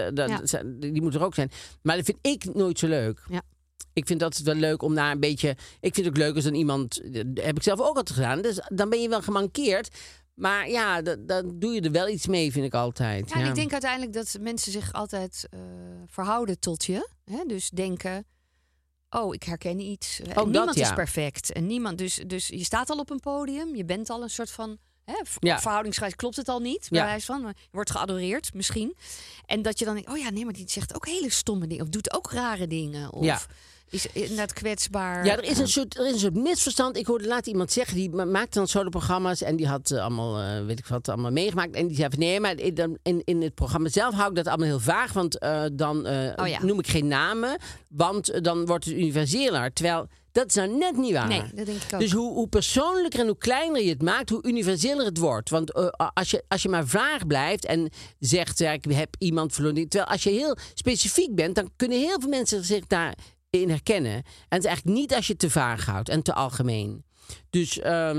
die moet er ook zijn. Maar dat vind ik nooit zo leuk. Ja. Ik vind dat wel leuk om naar een beetje... Ik vind het ook leuk als dan iemand... Dat heb ik zelf ook altijd gedaan. Dus dan ben je wel gemankeerd. Maar ja, dan doe je er wel iets mee, vind ik altijd. Ja, en ik denk uiteindelijk dat mensen zich altijd verhouden tot je. Hè? Dus denken, oh, ik herken iets. En niemand is perfect. En niemand, dus je staat al op een podium. Je bent al een soort van... verhoudingsgewijs klopt het al niet. Bij wijze van, maar je wordt geadoreerd misschien. En dat je dan denkt, oh ja, nee, maar die zegt ook hele stomme dingen. Of doet ook rare dingen. Of is inderdaad kwetsbaar. Ja, er is een soort misverstand. Ik hoorde later iemand zeggen, die maakte dan soloprogramma's en die had allemaal, weet ik wat, allemaal meegemaakt. En die zei van, nee, maar in het programma zelf hou ik dat allemaal heel vaag. Want dan noem ik geen namen. Want dan wordt het universeler. Terwijl... Dat is nou net niet waar. Nee, dat denk ik ook. Dus hoe persoonlijker en hoe kleiner je het maakt, hoe universeler het wordt. Want als je maar vaag blijft en zegt, ik heb iemand verloren. Terwijl als je heel specifiek bent, dan kunnen heel veel mensen zich daarin herkennen. En het is eigenlijk niet als je het te vaag houdt en te algemeen. Dus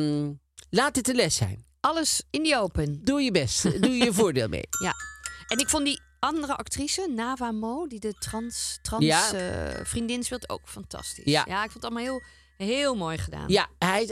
laat het de les zijn. Alles in die open. Doe je best. Doe je voordeel mee. Ja. En ik vond die andere actrice, Nava Mo, die de trans vriendin speelt, ook fantastisch. Ja, ik vond het allemaal heel, heel mooi gedaan. Ja,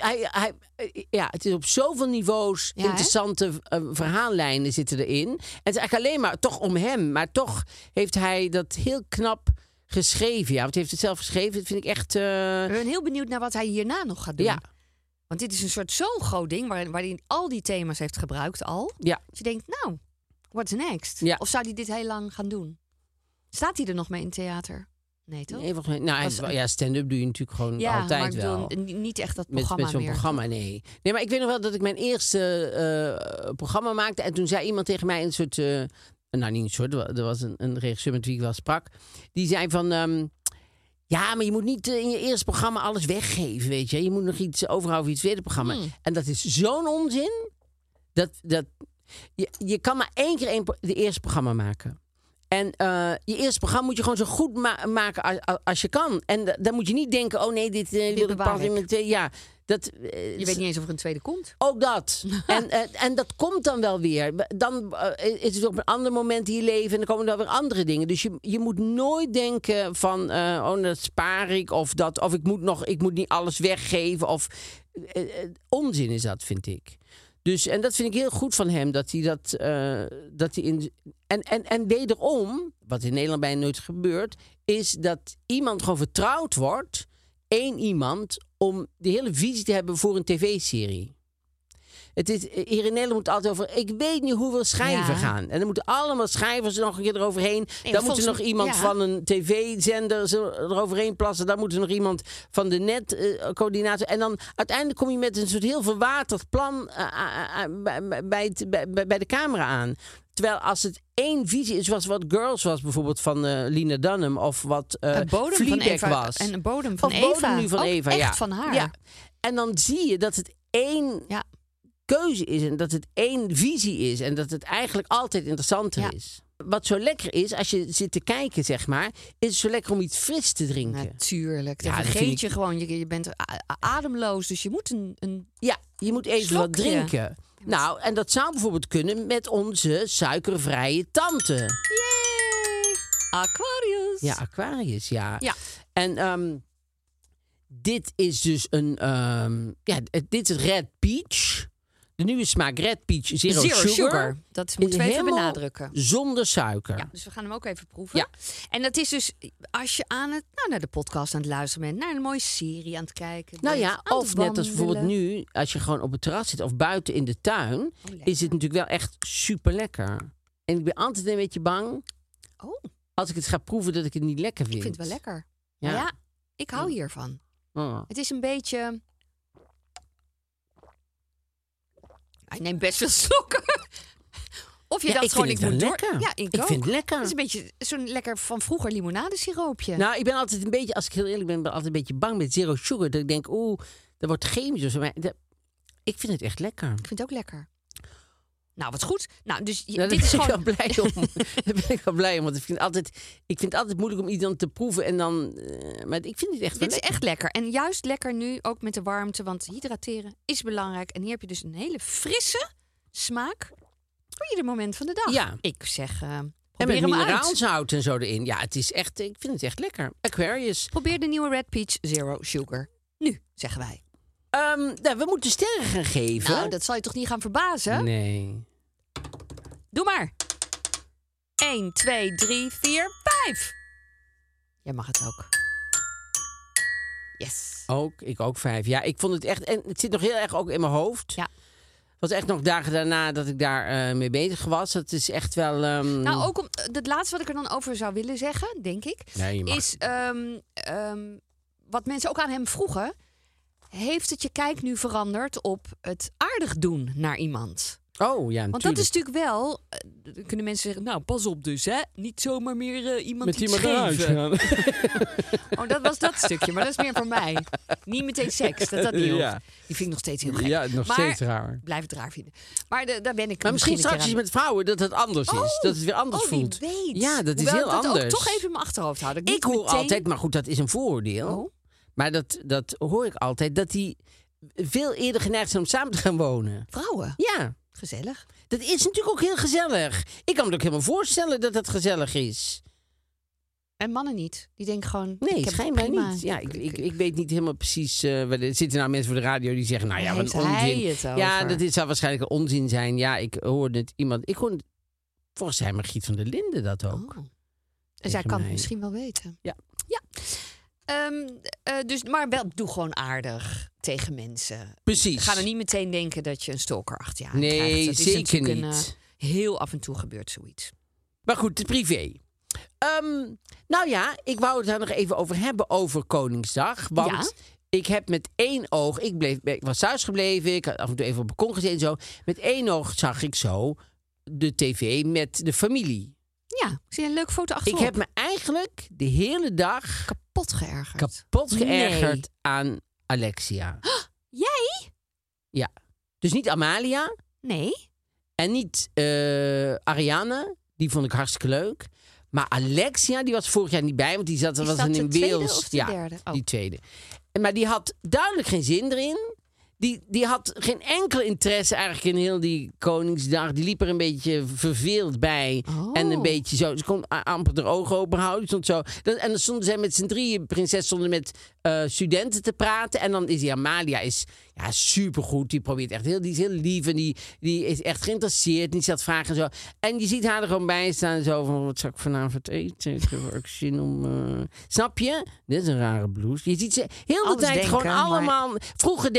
het is op zoveel niveaus interessante verhaallijnen zitten erin. En het is eigenlijk alleen maar toch om hem. Maar toch heeft hij dat heel knap geschreven. Ja, want hij heeft het zelf geschreven. Dat vind ik echt... Ik ben heel benieuwd naar wat hij hierna nog gaat doen. Ja. Want dit is een soort zo'n groot ding waar hij al die thema's heeft gebruikt al. Ja. Dat je denkt, nou... What's next? Ja. Of zou hij dit heel lang gaan doen? Staat hij er nog mee in theater? Nee, toch? Nee, volgens mij, stand-up doe je natuurlijk gewoon altijd maar wel. Niet echt dat programma met zo'n meer. Programma, nee. Nee, maar ik weet nog wel dat ik mijn eerste programma maakte. En toen zei iemand tegen mij een soort... niet een soort, er was een regisseur met wie ik wel sprak. Die zei van... maar je moet niet in je eerste programma alles weggeven, weet je. Je moet nog iets overhouden voor je tweede programma. En dat is zo'n onzin. Dat je kan maar 1 keer de eerste programma maken. En je eerste programma moet je gewoon zo goed maken als je kan. En dan moet je niet denken, oh nee, dit past in mijn tweede. Ja, je weet niet eens of er een tweede komt. Ook dat. En dat komt dan wel weer. Dan is het op een ander moment in je leven en dan komen er wel weer andere dingen. Dus je moet nooit denken van, dat spaar ik of ik moet niet alles weggeven of onzin is dat, vind ik. Dus, en dat vind ik heel goed van hem, dat hij dat hij in... En wederom, wat in Nederland bijna nooit gebeurt, is dat iemand gewoon vertrouwd wordt, 1 iemand, om de hele visie te hebben voor een tv-serie. Hier in Nederland moet het altijd over... Ik weet niet hoeveel schijven gaan. En dan moeten allemaal schrijvers er nog een keer eroverheen. Nee, dan moet er nog iemand van een tv-zender eroverheen plassen. Dan moet er nog iemand van de netcoördinator. En dan uiteindelijk kom je met een soort heel verwaterd plan bij de camera aan. Terwijl als het één visie is, zoals wat Girls was bijvoorbeeld van Lena Dunham, of wat Fleabag was. En een bodem van Eva. Eva. Nu van ook Eva, echt van haar. Ja. En dan zie je dat het één keuze is en dat het één visie is en dat het eigenlijk altijd interessanter is. Wat zo lekker is, als je zit te kijken, zeg maar, is het zo lekker om iets fris te drinken. Natuurlijk. Dan Ja, vergeet je gewoon. Je bent ademloos, dus je moet een Ja, je moet even wat slokje. drinken. Nou, en dat zou bijvoorbeeld kunnen met onze suikervrije tante. Yay! Aquarius. Ja, Aquarius, ja. Ja. En dit is dus dit is Red Peach. De nieuwe smaak Red Peach Zero Sugar. Dat moeten we even Helemaal benadrukken. zonder suiker. Ja, dus we gaan hem ook even proeven. Ja. En dat is dus als je naar de podcast aan het luisteren bent, naar een mooie serie aan het kijken. Nou bent, ja, aan of het net als bijvoorbeeld wandelen. nu, als je gewoon op het terras zit of buiten in de tuin, is het natuurlijk wel echt super lekker. En ik ben altijd een beetje bang, als ik het ga proeven, dat ik het niet lekker vind. Ik vind het wel lekker. Ja. Ja, ik hou hiervan. Oh. Het is een beetje... Hij neemt best veel slokken. Of je Ja, dacht ik gewoon, vind ik het moet wel door. lekker. Ja, ik Ik ook. vind het lekker. Het is een beetje zo'n lekker van vroeger limonadesiroopje. Nou, ik ben altijd een beetje, als ik heel eerlijk ben, altijd een beetje bang met Zero Sugar. Dat ik denk, dat wordt chemisch of zo. Maar ik vind het echt lekker. Ik vind het ook lekker. Nou, wat goed. Nou, dus Nou, dit daar is ben ik gewoon... wel blij om. Daar ben ik wel blij om. Want ik vind het altijd moeilijk om iets dan te proeven. En dan, maar ik vind het echt wel Dit is lekker. echt lekker. En juist lekker nu, ook met de warmte. Want hydrateren is belangrijk. En hier heb je dus een hele frisse smaak voor ieder moment van de dag. Ja. Ik zeg, En probeer met hem uit. mineraalzout en zo erin. Ja, het is echt, ik vind het echt lekker. Aquarius. Probeer de nieuwe Red Peach Zero Sugar. Nu, zeggen wij. Nou, we moeten sterren gaan geven. Nou, dat zal je toch niet gaan verbazen? Nee. Doe maar. 1, 2, 3, 4, 5. Jij mag het ook. Yes. Ik ook 5. Ja, ik vond het echt... En het zit nog heel erg ook in mijn hoofd. Ja. Het was echt nog dagen daarna dat ik daar mee bezig was. Dat is echt wel... Nou, ook het laatste wat ik er dan over zou willen zeggen, denk ik, Nee, je mag. is wat mensen ook aan hem vroegen. Heeft het je kijk nu veranderd op het aardig doen naar iemand? Oh, ja, natuurlijk. Want dat is natuurlijk wel... dan kunnen mensen zeggen, nou, pas op dus, hè. Niet zomaar meer iemand met iets iemand naar huis geven. gaan. Oh, dat was dat stukje, maar dat is meer voor mij. Niet meteen seks, dat niet hoeft. Ja. Die vind ik nog steeds heel gek. Ja, nog Maar steeds raar. Blijf het raar vinden. Maar daar ben ik Maar misschien een keer straks is aan- met vrouwen dat het anders is. Dat het weer anders wie voelt. weet. Ja, dat is Hoewel heel ik dat anders. ook toch even in mijn achterhoofd houden. Ik hoor altijd, maar goed, dat is een vooroordeel. Oh. Maar dat hoor ik altijd, dat die veel eerder geneigd zijn om samen te gaan wonen. Vrouwen, Ja, gezellig. dat is natuurlijk ook heel gezellig. Ik kan me ook helemaal voorstellen dat dat gezellig is. En mannen niet. Die denken gewoon... Nee, ik heb schijnbaar prima. niet. Ja, ik weet niet helemaal precies. Er zitten nou mensen voor de radio die zeggen, nou ja, wat Heeft een hij onzin. het Ja, over? dat zou waarschijnlijk een onzin zijn. Ja, ik hoorde het iemand. Volgens mij Margriet van der Linden dat ook. Oh. Dus zij Tegen kan het mij. misschien wel weten. Ja. Dus, maar wel, doe gewoon aardig tegen mensen. Precies. Ga er niet meteen denken dat je een stalker achter je aan Nee, krijgt. Dat is zeker natuurlijk niet. Heel af en toe gebeurt zoiets. Maar goed, de privé. Nou ja, ik wou het daar nog even over hebben over Koningsdag. Want Ja? ik heb met één oog... Ik was thuis gebleven. Ik had af en toe even op het balkon gezeten en zo. Met één oog zag ik zo de tv met de familie. Ja, ik zie een leuke foto achterop. Ik heb me eigenlijk de hele dag kapot geërgerd. kapot geërgerd Nee. aan Alexia. Jij? Ja. Dus niet Amalia Nee. en niet Ariane. Die vond ik hartstikke leuk. Maar Alexia, die was vorig jaar niet bij, want die zat Is was dat in de tweede Wales. of de ja, derde? Oh. die tweede. Maar die had duidelijk geen zin erin. Die had geen enkel interesse eigenlijk in heel die Koningsdag. Die liep er een beetje verveeld bij. Oh. En een beetje zo. Ze kon amper haar ogen open houden. Die stond zo. En dan stonden zij met z'n drieën. Prinses stonden met studenten te praten. En dan is die Amalia supergoed. Die probeert echt die is heel lief. En die is echt geïnteresseerd. Die stelt vragen en zo. En je ziet haar er gewoon bij staan. Zo van, wat zou ik vanavond eten? Ik heb ook zin om... Snap je? Dit is een rare blouse. Je ziet ze heel de Alles tijd denken, gewoon maar- allemaal... Vroeger deden ze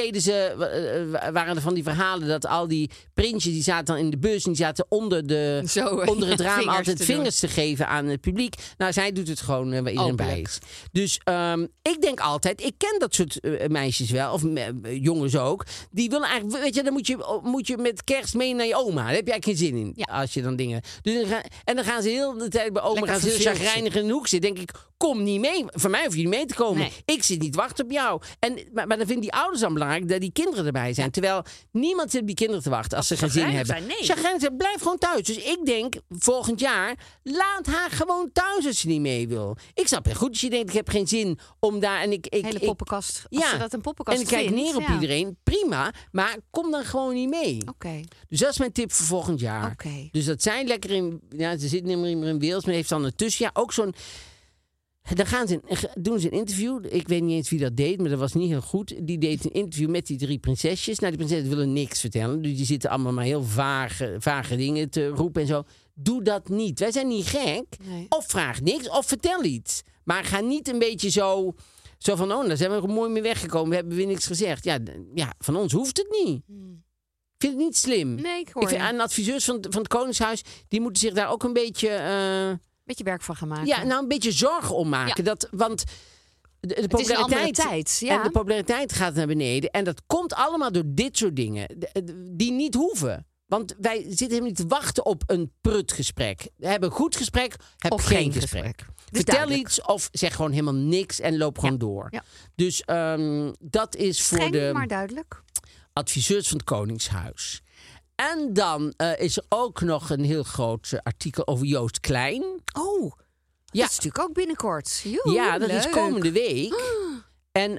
waren er van die verhalen dat al die prinsjes die zaten dan in de bus en die zaten onder het raam altijd vingers te geven aan het publiek. Nou, zij doet het gewoon waar iedereen bij is. Dus ik denk altijd, ik ken dat soort meisjes wel, of jongens ook, die willen eigenlijk, weet je, dan moet je met kerst mee naar je oma. Daar heb je eigenlijk geen zin in, als je dan dingen. Dus dan gaan ze heel de tijd bij oma, gaan ze heel chagrijnig in de hoek zitten. Denk ik, kom niet mee. Van mij hoef je niet mee te komen. Nee. Ik zit niet wachten op jou. Maar dan vinden die ouders dan belangrijk dat die kinderen erbij zijn. Ja. Terwijl niemand zit op die kinderen te wachten als ze geen zin hebben. Chagrijnig zijn, blijf gewoon thuis. Dus ik denk, volgend jaar, laat haar gewoon thuis als ze niet mee wil. Ik snap heel goed als je denkt, ik heb geen zin om daar... En hele poppenkast. Als ze dat een poppenkast en ik kijk neer op iedereen. Prima. Maar kom dan gewoon niet mee. Okay. Dus dat is mijn tip voor volgend jaar. Okay. Dus dat zijn lekker in... Ja, ze zit niet meer in Wales, maar heeft dan een tussenjaar ook zo'n... Dan doen ze een interview. Ik weet niet eens wie dat deed, maar dat was niet heel goed. Die deed een interview met die 3 prinsesjes. Nou, die prinsessen willen niks vertellen. Dus die zitten allemaal maar heel vage dingen te roepen en zo. Doe dat niet. Wij zijn niet gek. Nee. Of vraag niks, of vertel iets. Maar ga niet een beetje zo van, daar zijn we er mooi mee weggekomen. We hebben weer niks gezegd. Ja, van ons hoeft het niet. Ik vind het niet slim. Nee, ik hoor je. En adviseurs van het Koningshuis, die moeten zich daar ook een beetje... beetje werk van gaan maken. Ja, nou een beetje zorgen om maken. Ja. Want de populariteit, het is een andere tijd. Ja. En de populariteit gaat naar beneden. En dat komt allemaal door dit soort dingen. Die niet hoeven. Want wij zitten helemaal niet te wachten op een prutgesprek. We hebben een goed gesprek, heb of geen gesprek. Vertel duidelijk. Iets of zeg gewoon helemaal niks en loop gewoon door. Ja. Dus dat is voor Streng, maar duidelijk. Adviseurs van het Koningshuis. En dan is er ook nog een heel groot artikel over Joost Klein. Oh, dat is natuurlijk ook binnenkort. Ja, dat is komende week. En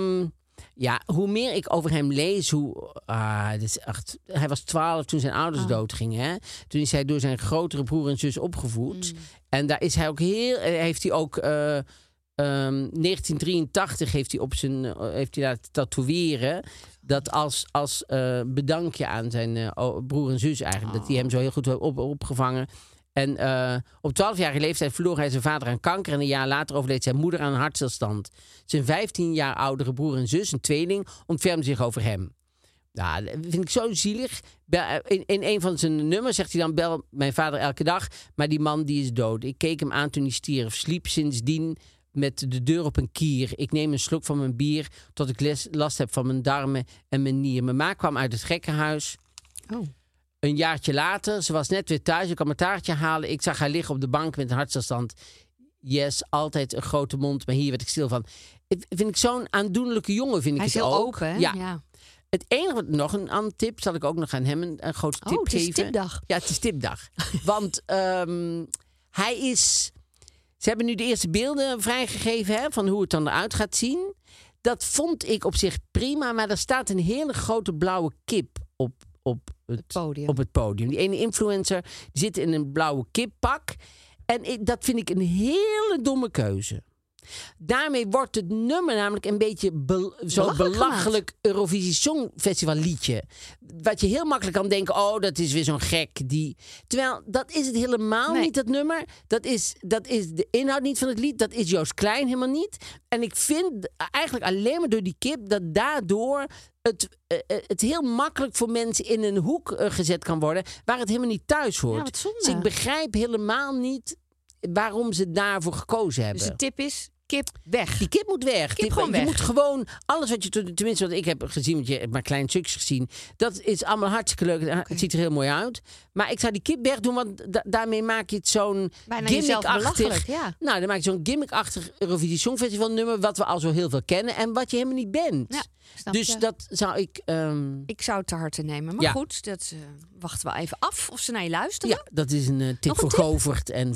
hoe meer ik over hem lees, dit is echt, hij was 12 toen zijn ouders doodgingen. Hè? Toen is hij door zijn grotere broer en zus opgevoed. En daar is hij ook heeft hij ook... 1983 heeft hij laten tatoeëeren. Dat als bedankje aan zijn broer en zus eigenlijk. Dat hij hem zo heel goed heeft opgevangen. En op 12-jarige leeftijd verloor hij zijn vader aan kanker. En een jaar later overleed zijn moeder aan een hartstilstand. Zijn 15 jaar oudere broer en zus, een tweeling, ontfermden zich over hem. Ja, dat vind ik zo zielig. In een van zijn nummers zegt hij dan: bel mijn vader elke dag, maar die man die is dood. Ik keek hem aan toen hij stierf. Sliep sindsdien met de deur op een kier. Ik neem een slok van mijn bier tot ik last heb van mijn darmen en mijn nier. Mijn ma kwam uit het gekkenhuis. Oh. Een jaartje later, ze was net weer thuis. Ik kwam een taartje halen. Ik zag haar liggen op de bank met een hartstilstand. Yes, altijd een grote mond, maar hier werd ik stil van. Vind ik zo'n aandoenlijke jongen, vind ik het ook. Hij is heel open, hè? Ja. Het enige, nog een andere tip, zal ik ook nog aan hem een grote tip geven. Het is tipdag. Ja, het is tipdag. Want hij is... Ze hebben nu de eerste beelden vrijgegeven van hoe het dan eruit gaat zien. Dat vond ik op zich prima, maar er staat een hele grote blauwe kip op het podium. Die ene influencer die zit in een blauwe kippak. En dat vind ik een hele domme keuze. Daarmee wordt het nummer namelijk een beetje belachelijk Eurovisie Songfestival liedje. Wat je heel makkelijk kan denken, dat is weer zo'n gek. Terwijl, dat is het helemaal niet, dat nummer. Dat is de inhoud niet van het lied. Dat is Joost Klein helemaal niet. En ik vind eigenlijk alleen maar door die kip dat daardoor het heel makkelijk voor mensen in een hoek gezet kan worden waar het helemaal niet thuis hoort. Ja, wat zonde. Dus ik begrijp helemaal niet waarom ze daarvoor gekozen hebben. Dus de tip is, kip weg. Die kip moet weg. Kip gewoon weg. Je moet gewoon, alles wat je, tenminste wat ik heb gezien, want je hebt maar kleine stukjes gezien, dat is allemaal hartstikke leuk. Okay. Het ziet er heel mooi uit. Maar ik zou die kip weg doen, want daarmee maak je het zo'n gimmickachtig. Ja. Nou, dan maak je zo'n gimmickachtig Eurovisie Songfestival nummer, wat we al zo heel veel kennen en wat je helemaal niet bent. Ja, dus dat zou ik... Ik zou het te harte nemen. Maar goed, dat wachten we even af of ze naar je luisteren. Ja, dat is een tip voor Govert en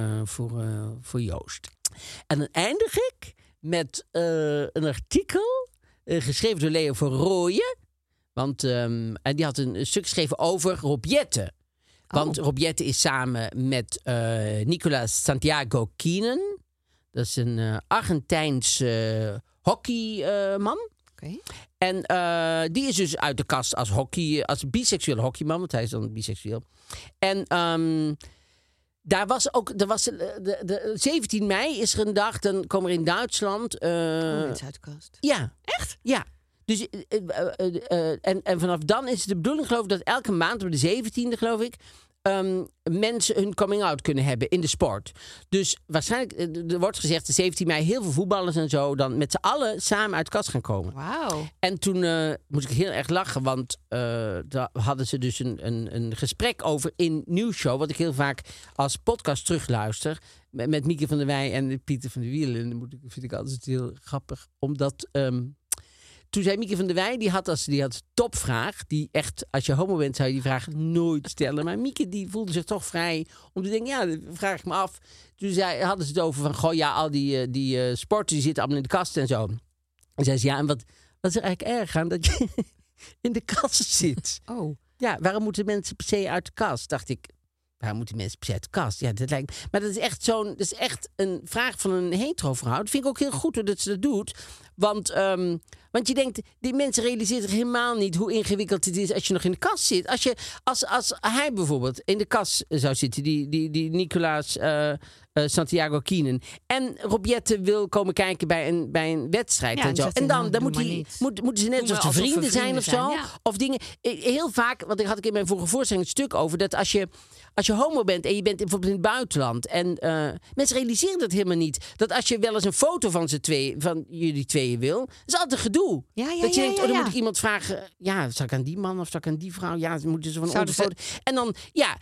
voor Joost. En dan eindig ik met een artikel geschreven door Leo van Rooyen. Want en die had een stuk geschreven over Rob Jetten. Want Rob Jetten is samen met Nicolas Santiago Keenan. Dat is een Argentijns hockeyman. Okay. En die is dus uit de kast als biseksueel hockeyman. Want hij is dan biseksueel. En... Er was de 17 mei is er een dag, dan komen er in Duitsland... mensen uit de kast. Ja. Echt? Ja. Dus, en vanaf dan is het de bedoeling, geloof ik, dat elke maand op de 17e, geloof ik, mensen hun coming-out kunnen hebben in de sport. Dus waarschijnlijk, er wordt gezegd, de 17 mei, heel veel voetballers en zo dan met z'n allen samen uit de kast gaan komen. Wauw. En toen moest ik heel erg lachen, want daar hadden ze dus een gesprek over in Nieuwsshow, wat ik heel vaak als podcast terugluister, met Mieke van der Wij en Pieter van der Wielen. En dat vind ik altijd heel grappig, omdat toen zei Mieke van der Wij, die had topvraag, die echt, als je homo bent, zou je die vraag nooit stellen. Maar Mieke, die voelde zich toch vrij om te denken, ja, dat vraag ik me af. Toen hadden ze het over van, goh, ja, al die sporten, die zitten allemaal in de kast en zo. En zei ze, ja, en wat is er eigenlijk erg aan dat je in de kast zit? Oh. Ja, waarom moeten mensen per se uit de kast? Dacht ik, waarom moeten mensen per se uit de kast? Ja, dat lijkt me. Maar dat is echt een vraag van een hetero vrouw. Dat vind ik ook heel goed hoor, dat ze dat doet. Want je denkt, die mensen realiseren zich helemaal niet hoe ingewikkeld het is als je nog in de kast zit. Als hij bijvoorbeeld in de kast zou zitten, die Nicolaas Santiago Keenan, en Robjette wil komen kijken bij een wedstrijd Ja, en zo. En dan moeten ze net zoals de vrienden zijn of zo. Ja. Of dingen. Heel vaak, want ik had in mijn vorige voorstelling een stuk over, dat als je homo bent en je bent bijvoorbeeld in het buitenland en mensen realiseren dat helemaal niet. Dat als je wel eens een foto van jullie tweeën wil, dat is altijd een gedoe. Ja, dat je denkt, dan ja. moet ik iemand vragen, ja, zal ik aan die man of zal ik aan die vrouw? Ja, moeten ze van onze foto. En dan,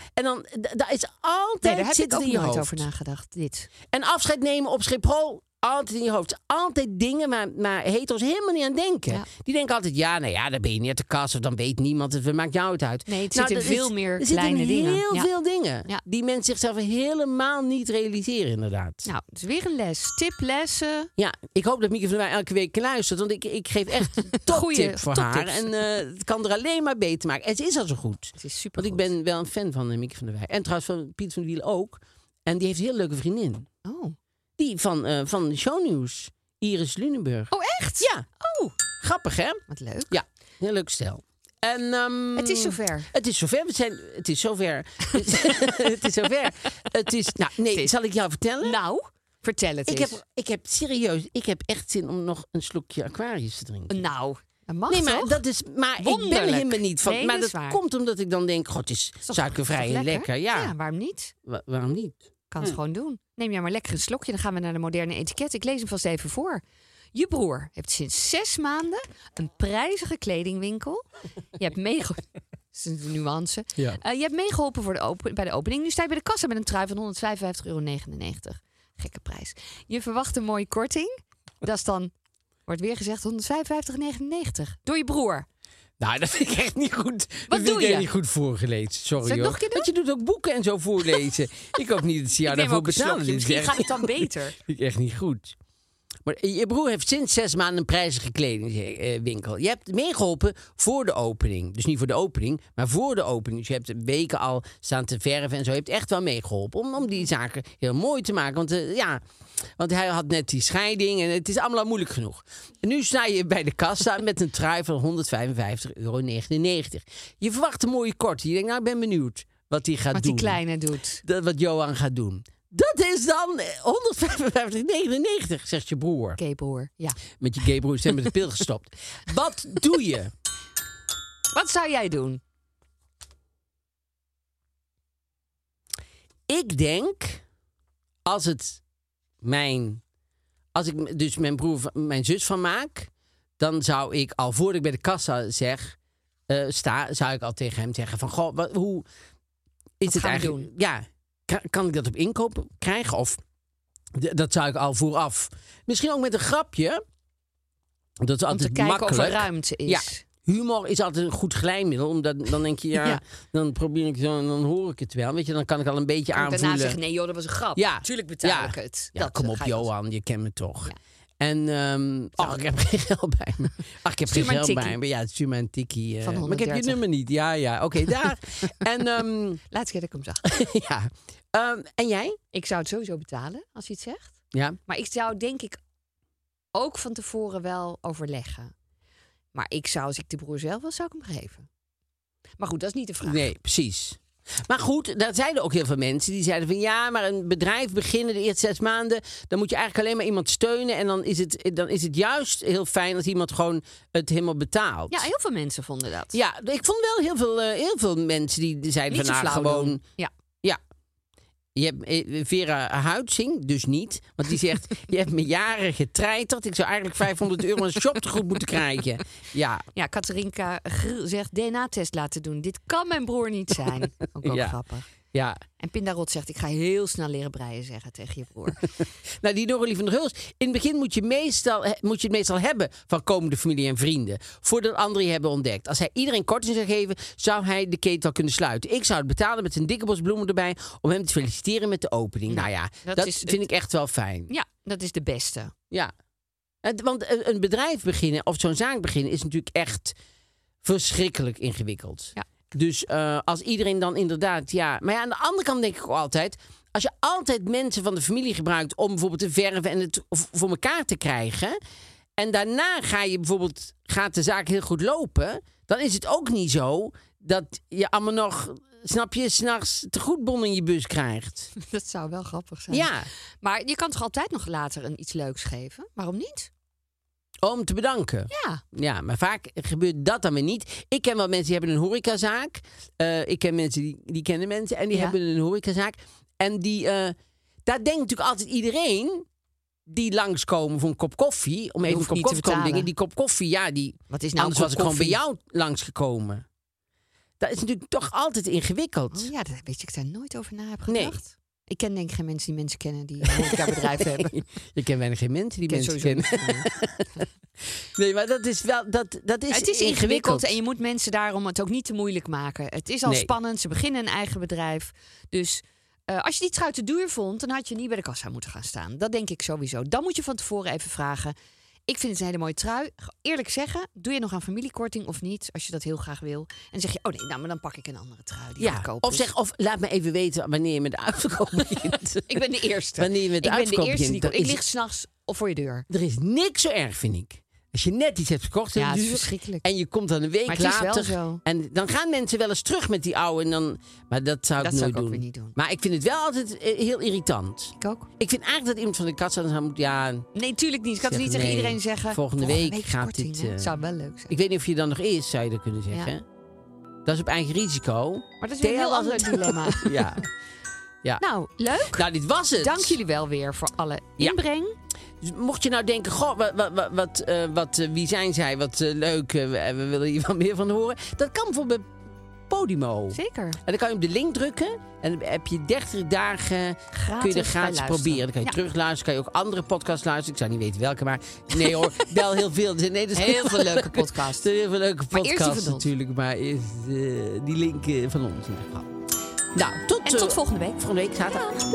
daar is altijd, Nee, daar heb zit ik het ook in je nooit hoofd. over nagedacht, dit. En afscheid nemen op Schiphol, altijd in je hoofd. Altijd dingen waar hetero's helemaal niet aan denken. Ja. Die denken altijd, ja, nou ja, dan ben je niet uit de kast of dan weet niemand het, maakt jou het uit. Nee, het Nou, zit in dat veel meer er zitten kleine dingen. heel Ja. veel dingen Ja. die mensen zichzelf helemaal niet realiseren, inderdaad. Nou, het is weer een les. Tiplessen. Ja, ik hoop dat Mieke van der Wij elke week luistert. Want ik geef echt toptip voor haar. toptips. En het kan er alleen maar beter maken. En ze is al zo goed. Het is super. Want ik ben wel een fan van Mieke van der Wij. En trouwens van Piet van der Wielen ook. En die heeft een heel leuke vriendin. Oh. Die van Shownieuws. Iris Lunenburg. Oh, echt? Ja. Oh, Grappig, hè? wat leuk. Ja, heel leuk stel. En, Het is zover. Het is zover. Het is zover. Het is zover. Nou, nee, zal ik jou vertellen? Nou, vertel het eens. Ik heb echt zin om nog een slokje Aquarius te drinken. Nou, dat mag Nee, maar toch? dat is. Maar ik Wonderlijk. ben helemaal niet van. Nee, maar dat is dat waar. komt omdat ik dan denk: God, het is Is toch- suikervrij is toch en lekker. Ja, Ja, waarom niet? waarom niet? Kan het gewoon doen. Neem jij maar lekker een slokje, dan gaan we naar de moderne etiket. Ik lees hem vast even voor. Je broer heeft sinds 6 maanden een prijzige kledingwinkel. Je hebt meegeholpen. Dat is een nuance. Ja. Je hebt meegeholpen bij de opening. Nu sta je bij de kassa met een trui van €155,99. Gekke prijs. Je verwacht een mooie korting. Dat is dan, wordt weer gezegd, €155,99. Door je broer. Nou, dat vind ik echt niet goed. Dat vind doe ik echt je? niet goed voorgelezen. Sorry Zal ik hoor. nog een keer doen? Want je doet ook boeken en zo voorlezen. Ik hoop niet dat ze jou Ik neem daarvoor ook een betalen. slokje. Dit is Misschien echt- gaat het dan beter. vind ik echt niet goed. Maar je broer heeft sinds 6 maanden een prijzige kledingwinkel. Je hebt meegeholpen voor de opening. Dus niet voor de opening, maar voor de opening. Dus je hebt weken al staan te verven en zo. Je hebt echt wel meegeholpen om die zaken heel mooi te maken. Want hij had net die scheiding en het is allemaal al moeilijk genoeg. En nu sta je bij de kassa met een trui van €155,99. Je verwacht een mooie korting. Je denkt, nou, ik ben benieuwd wat hij gaat Wat doen. die kleine doet. Wat Johan gaat doen. Dat is dan €155,99, zegt je broer. Oké, broer. Ja. Met je gay broer zijn met de pil gestopt. Wat doe je? Wat zou jij doen? Ik denk, als ik dus mijn zus van maak, dan zou ik al voordat ik bij de kassa sta, zou ik al tegen hem zeggen van, goh, hoe is Wat het gaan we eigenlijk? doen? Ja, kan ik dat op inkoop krijgen? Of dat zou ik al vooraf. Misschien ook met een grapje. Dat is Om te altijd kijken makkelijk. of er ruimte is. Ja. Humor is altijd een goed glijmiddel. Omdat dan denk je, Ja. dan probeer ik zo en dan hoor ik het wel. Weet je, dan kan ik al een beetje Kan ik aanvoelen. daarna zeggen, nee joh, dat was een grap. Ja. Tuurlijk betaal Ja. ik het. Ja, Dat kom op ga je als- Johan, je kent me toch. Ja. En, ik heb geen geld bij me. Ik heb Stuur geen maar een geld bij tikkie. me. Ja, stuur maar een tikkie. Van Maar ik heb je 130. nummer niet. Ja, oké, daar. En, Laatste keer dat ik hem zag. ja. En jij? Ik zou het sowieso betalen, als je het zegt. Ja. Maar ik zou denk ik ook van tevoren wel overleggen. Maar ik zou, als ik de broer zelf was, zou ik hem geven. Maar goed, dat is niet de vraag. Nee, precies. Maar goed, daar zeiden ook heel veel mensen. Die zeiden van ja, maar een bedrijf beginnen de eerste 6 maanden. Dan moet je eigenlijk alleen maar iemand steunen. En dan is het juist heel fijn als iemand gewoon het helemaal betaalt. Ja, heel veel mensen vonden dat. Ja, ik vond wel heel veel mensen die zeiden Niet van zo nou flauw gewoon... doen. Ja. Ja. Je hebt Vera Huitzing, dus niet. Want die zegt, je hebt me jaren getreiterd. Ik zou eigenlijk €500 een shoptegoed moeten krijgen. Ja. Ja, Katherinka zegt DNA-test laten doen. Dit kan mijn broer niet zijn. Ook Ja. grappig. Ja. En Pindarot zegt, ik ga heel snel leren breien zeggen tegen je broer. Nou, die Noralie van der Hulst. In het begin moet je het meestal hebben van komende familie en vrienden. Voordat anderen je hebben ontdekt. Als hij iedereen korting zou geven, zou hij de keten wel kunnen sluiten. Ik zou het betalen met een dikke bos bloemen erbij om hem te feliciteren met de opening. Nou ja, dat vind ik echt wel fijn. Ja, dat is de beste. Ja. Want een bedrijf beginnen of zo'n zaak beginnen is natuurlijk echt verschrikkelijk ingewikkeld. Ja. Dus als iedereen dan inderdaad, ja. Maar ja, aan de andere kant denk ik ook altijd, als je altijd mensen van de familie gebruikt om bijvoorbeeld te verven en het voor elkaar te krijgen, en daarna gaat de zaak heel goed lopen, dan is het ook niet zo dat je allemaal nog, snap je, 's nachts te goed in je bus krijgt. Dat zou wel grappig zijn. Ja. Maar je kan toch altijd nog later iets leuks geven? Waarom niet? Om te bedanken. Ja. Ja, maar vaak gebeurt dat dan weer niet. Ik ken wel mensen die hebben een horecazaak. Ik ken mensen die kennen mensen en die hebben een horecazaak. En daar denkt natuurlijk altijd iedereen die langskomen voor een kop koffie. Om even een kop koffie te komen dingen. Die kop koffie, ja, Wat is nou anders was ik gewoon bij jou langsgekomen. Dat is natuurlijk toch altijd ingewikkeld. Oh ja, dat weet je, ik daar nooit over na heb Nee. gedacht. Ik ken denk ik geen mensen die mensen kennen die een horecabedrijf hebben. Je kent weinig geen mensen die Ik ken mensen sowieso kennen. Nee, maar dat is wel dat is het is ingewikkeld en je moet mensen daarom het ook niet te moeilijk maken. Het is al Nee. spannend, ze beginnen een eigen bedrijf. Dus als je die trui te duur vond, dan had je niet bij de kassa moeten gaan staan. Dat denk ik sowieso. Dan moet je van tevoren even vragen. Ik vind het een hele mooie trui. Eerlijk zeggen, doe je nog aan familiekorting of niet? Als je dat heel graag wil. En dan zeg je, oh nee, nou, maar dan pak ik een andere trui die goedkoop is. Of laat me even weten wanneer je met de uitverkoop begint. Ik ben de eerste. Wanneer je met de ik ben de uitverkoop eerste begint, die dan ik is lig s'nachts voor je deur. Er is niks zo erg, vind ik. Als je net iets hebt gekocht Ja, heel het is duur, verschrikkelijk. en je komt dan een week Maar het is wel later. zo. En dan gaan mensen wel eens terug met die oude. En dan, maar dat zou ik Dat nooit zou ik ook doen. weer niet doen. Maar ik vind het wel altijd heel irritant. Ik ook. Ik vind eigenlijk dat iemand van de kassa zou moeten... Ja, Nee, tuurlijk niet. Ik kan het niet tegen nee, iedereen zeggen. volgende week is gaat korting, dit, hè? Zou wel leuk zijn. ik weet niet of je dan nog is, zou je dat kunnen zeggen. Ja. Dat is op eigen risico. Maar dat is weer een heel Theo, ander dilemma. Ja. Ja. Nou, leuk. Nou, dit was het. Dank jullie wel weer voor alle Ja. inbreng. Dus mocht je nou denken, goh, wie zijn zij, wat leuk, we willen hier wat meer van horen. Dat kan bijvoorbeeld bij Podimo. Zeker. En dan kan je op de link drukken en dan heb je 30 dagen kun je er gratis bij proberen. Dan kan je terugluisteren, kan je ook andere podcasts luisteren. Ik zou niet weten welke, maar nee hoor, wel heel veel. Nee, dat is Heel veel leuke podcasts. heel veel leuke Maar eerst die podcasts van ons. natuurlijk, maar eerst die link van ons in ieder geval. Nou, Tot volgende week. Volgende week zaterdag.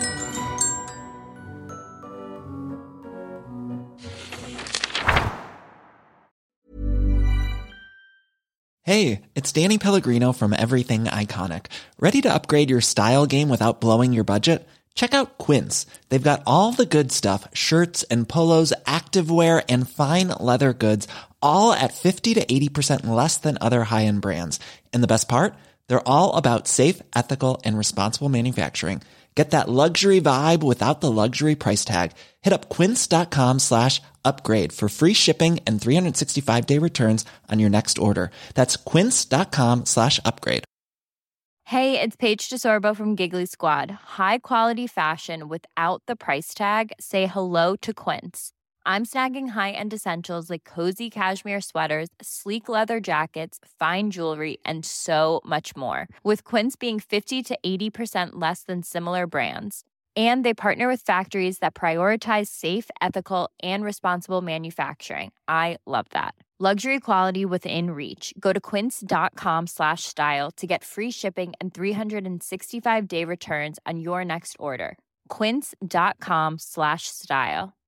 Hey, it's Danny Pellegrino from Everything Iconic. Ready to upgrade your style game without blowing your budget? Check out Quince. They've got all the good stuff, shirts and polos, activewear, and fine leather goods, all at 50 to 80% less than other high-end brands. And the best part? They're all about safe, ethical, and responsible manufacturing. Get that luxury vibe without the luxury price tag. Hit up quince.com/upgrade for free shipping and 365-day returns on your next order. That's quince.com/upgrade. Hey, it's Paige DeSorbo from Giggly Squad. High quality fashion without the price tag. Say hello to Quince. I'm snagging high-end essentials like cozy cashmere sweaters, sleek leather jackets, fine jewelry, and so much more. With Quince being 50 to 80% less than similar brands. And they partner with factories that prioritize safe, ethical, and responsible manufacturing. I love that. Luxury quality within reach. Go to quince.com/style to get free shipping and 365-day returns on your next order. Quince.com/style.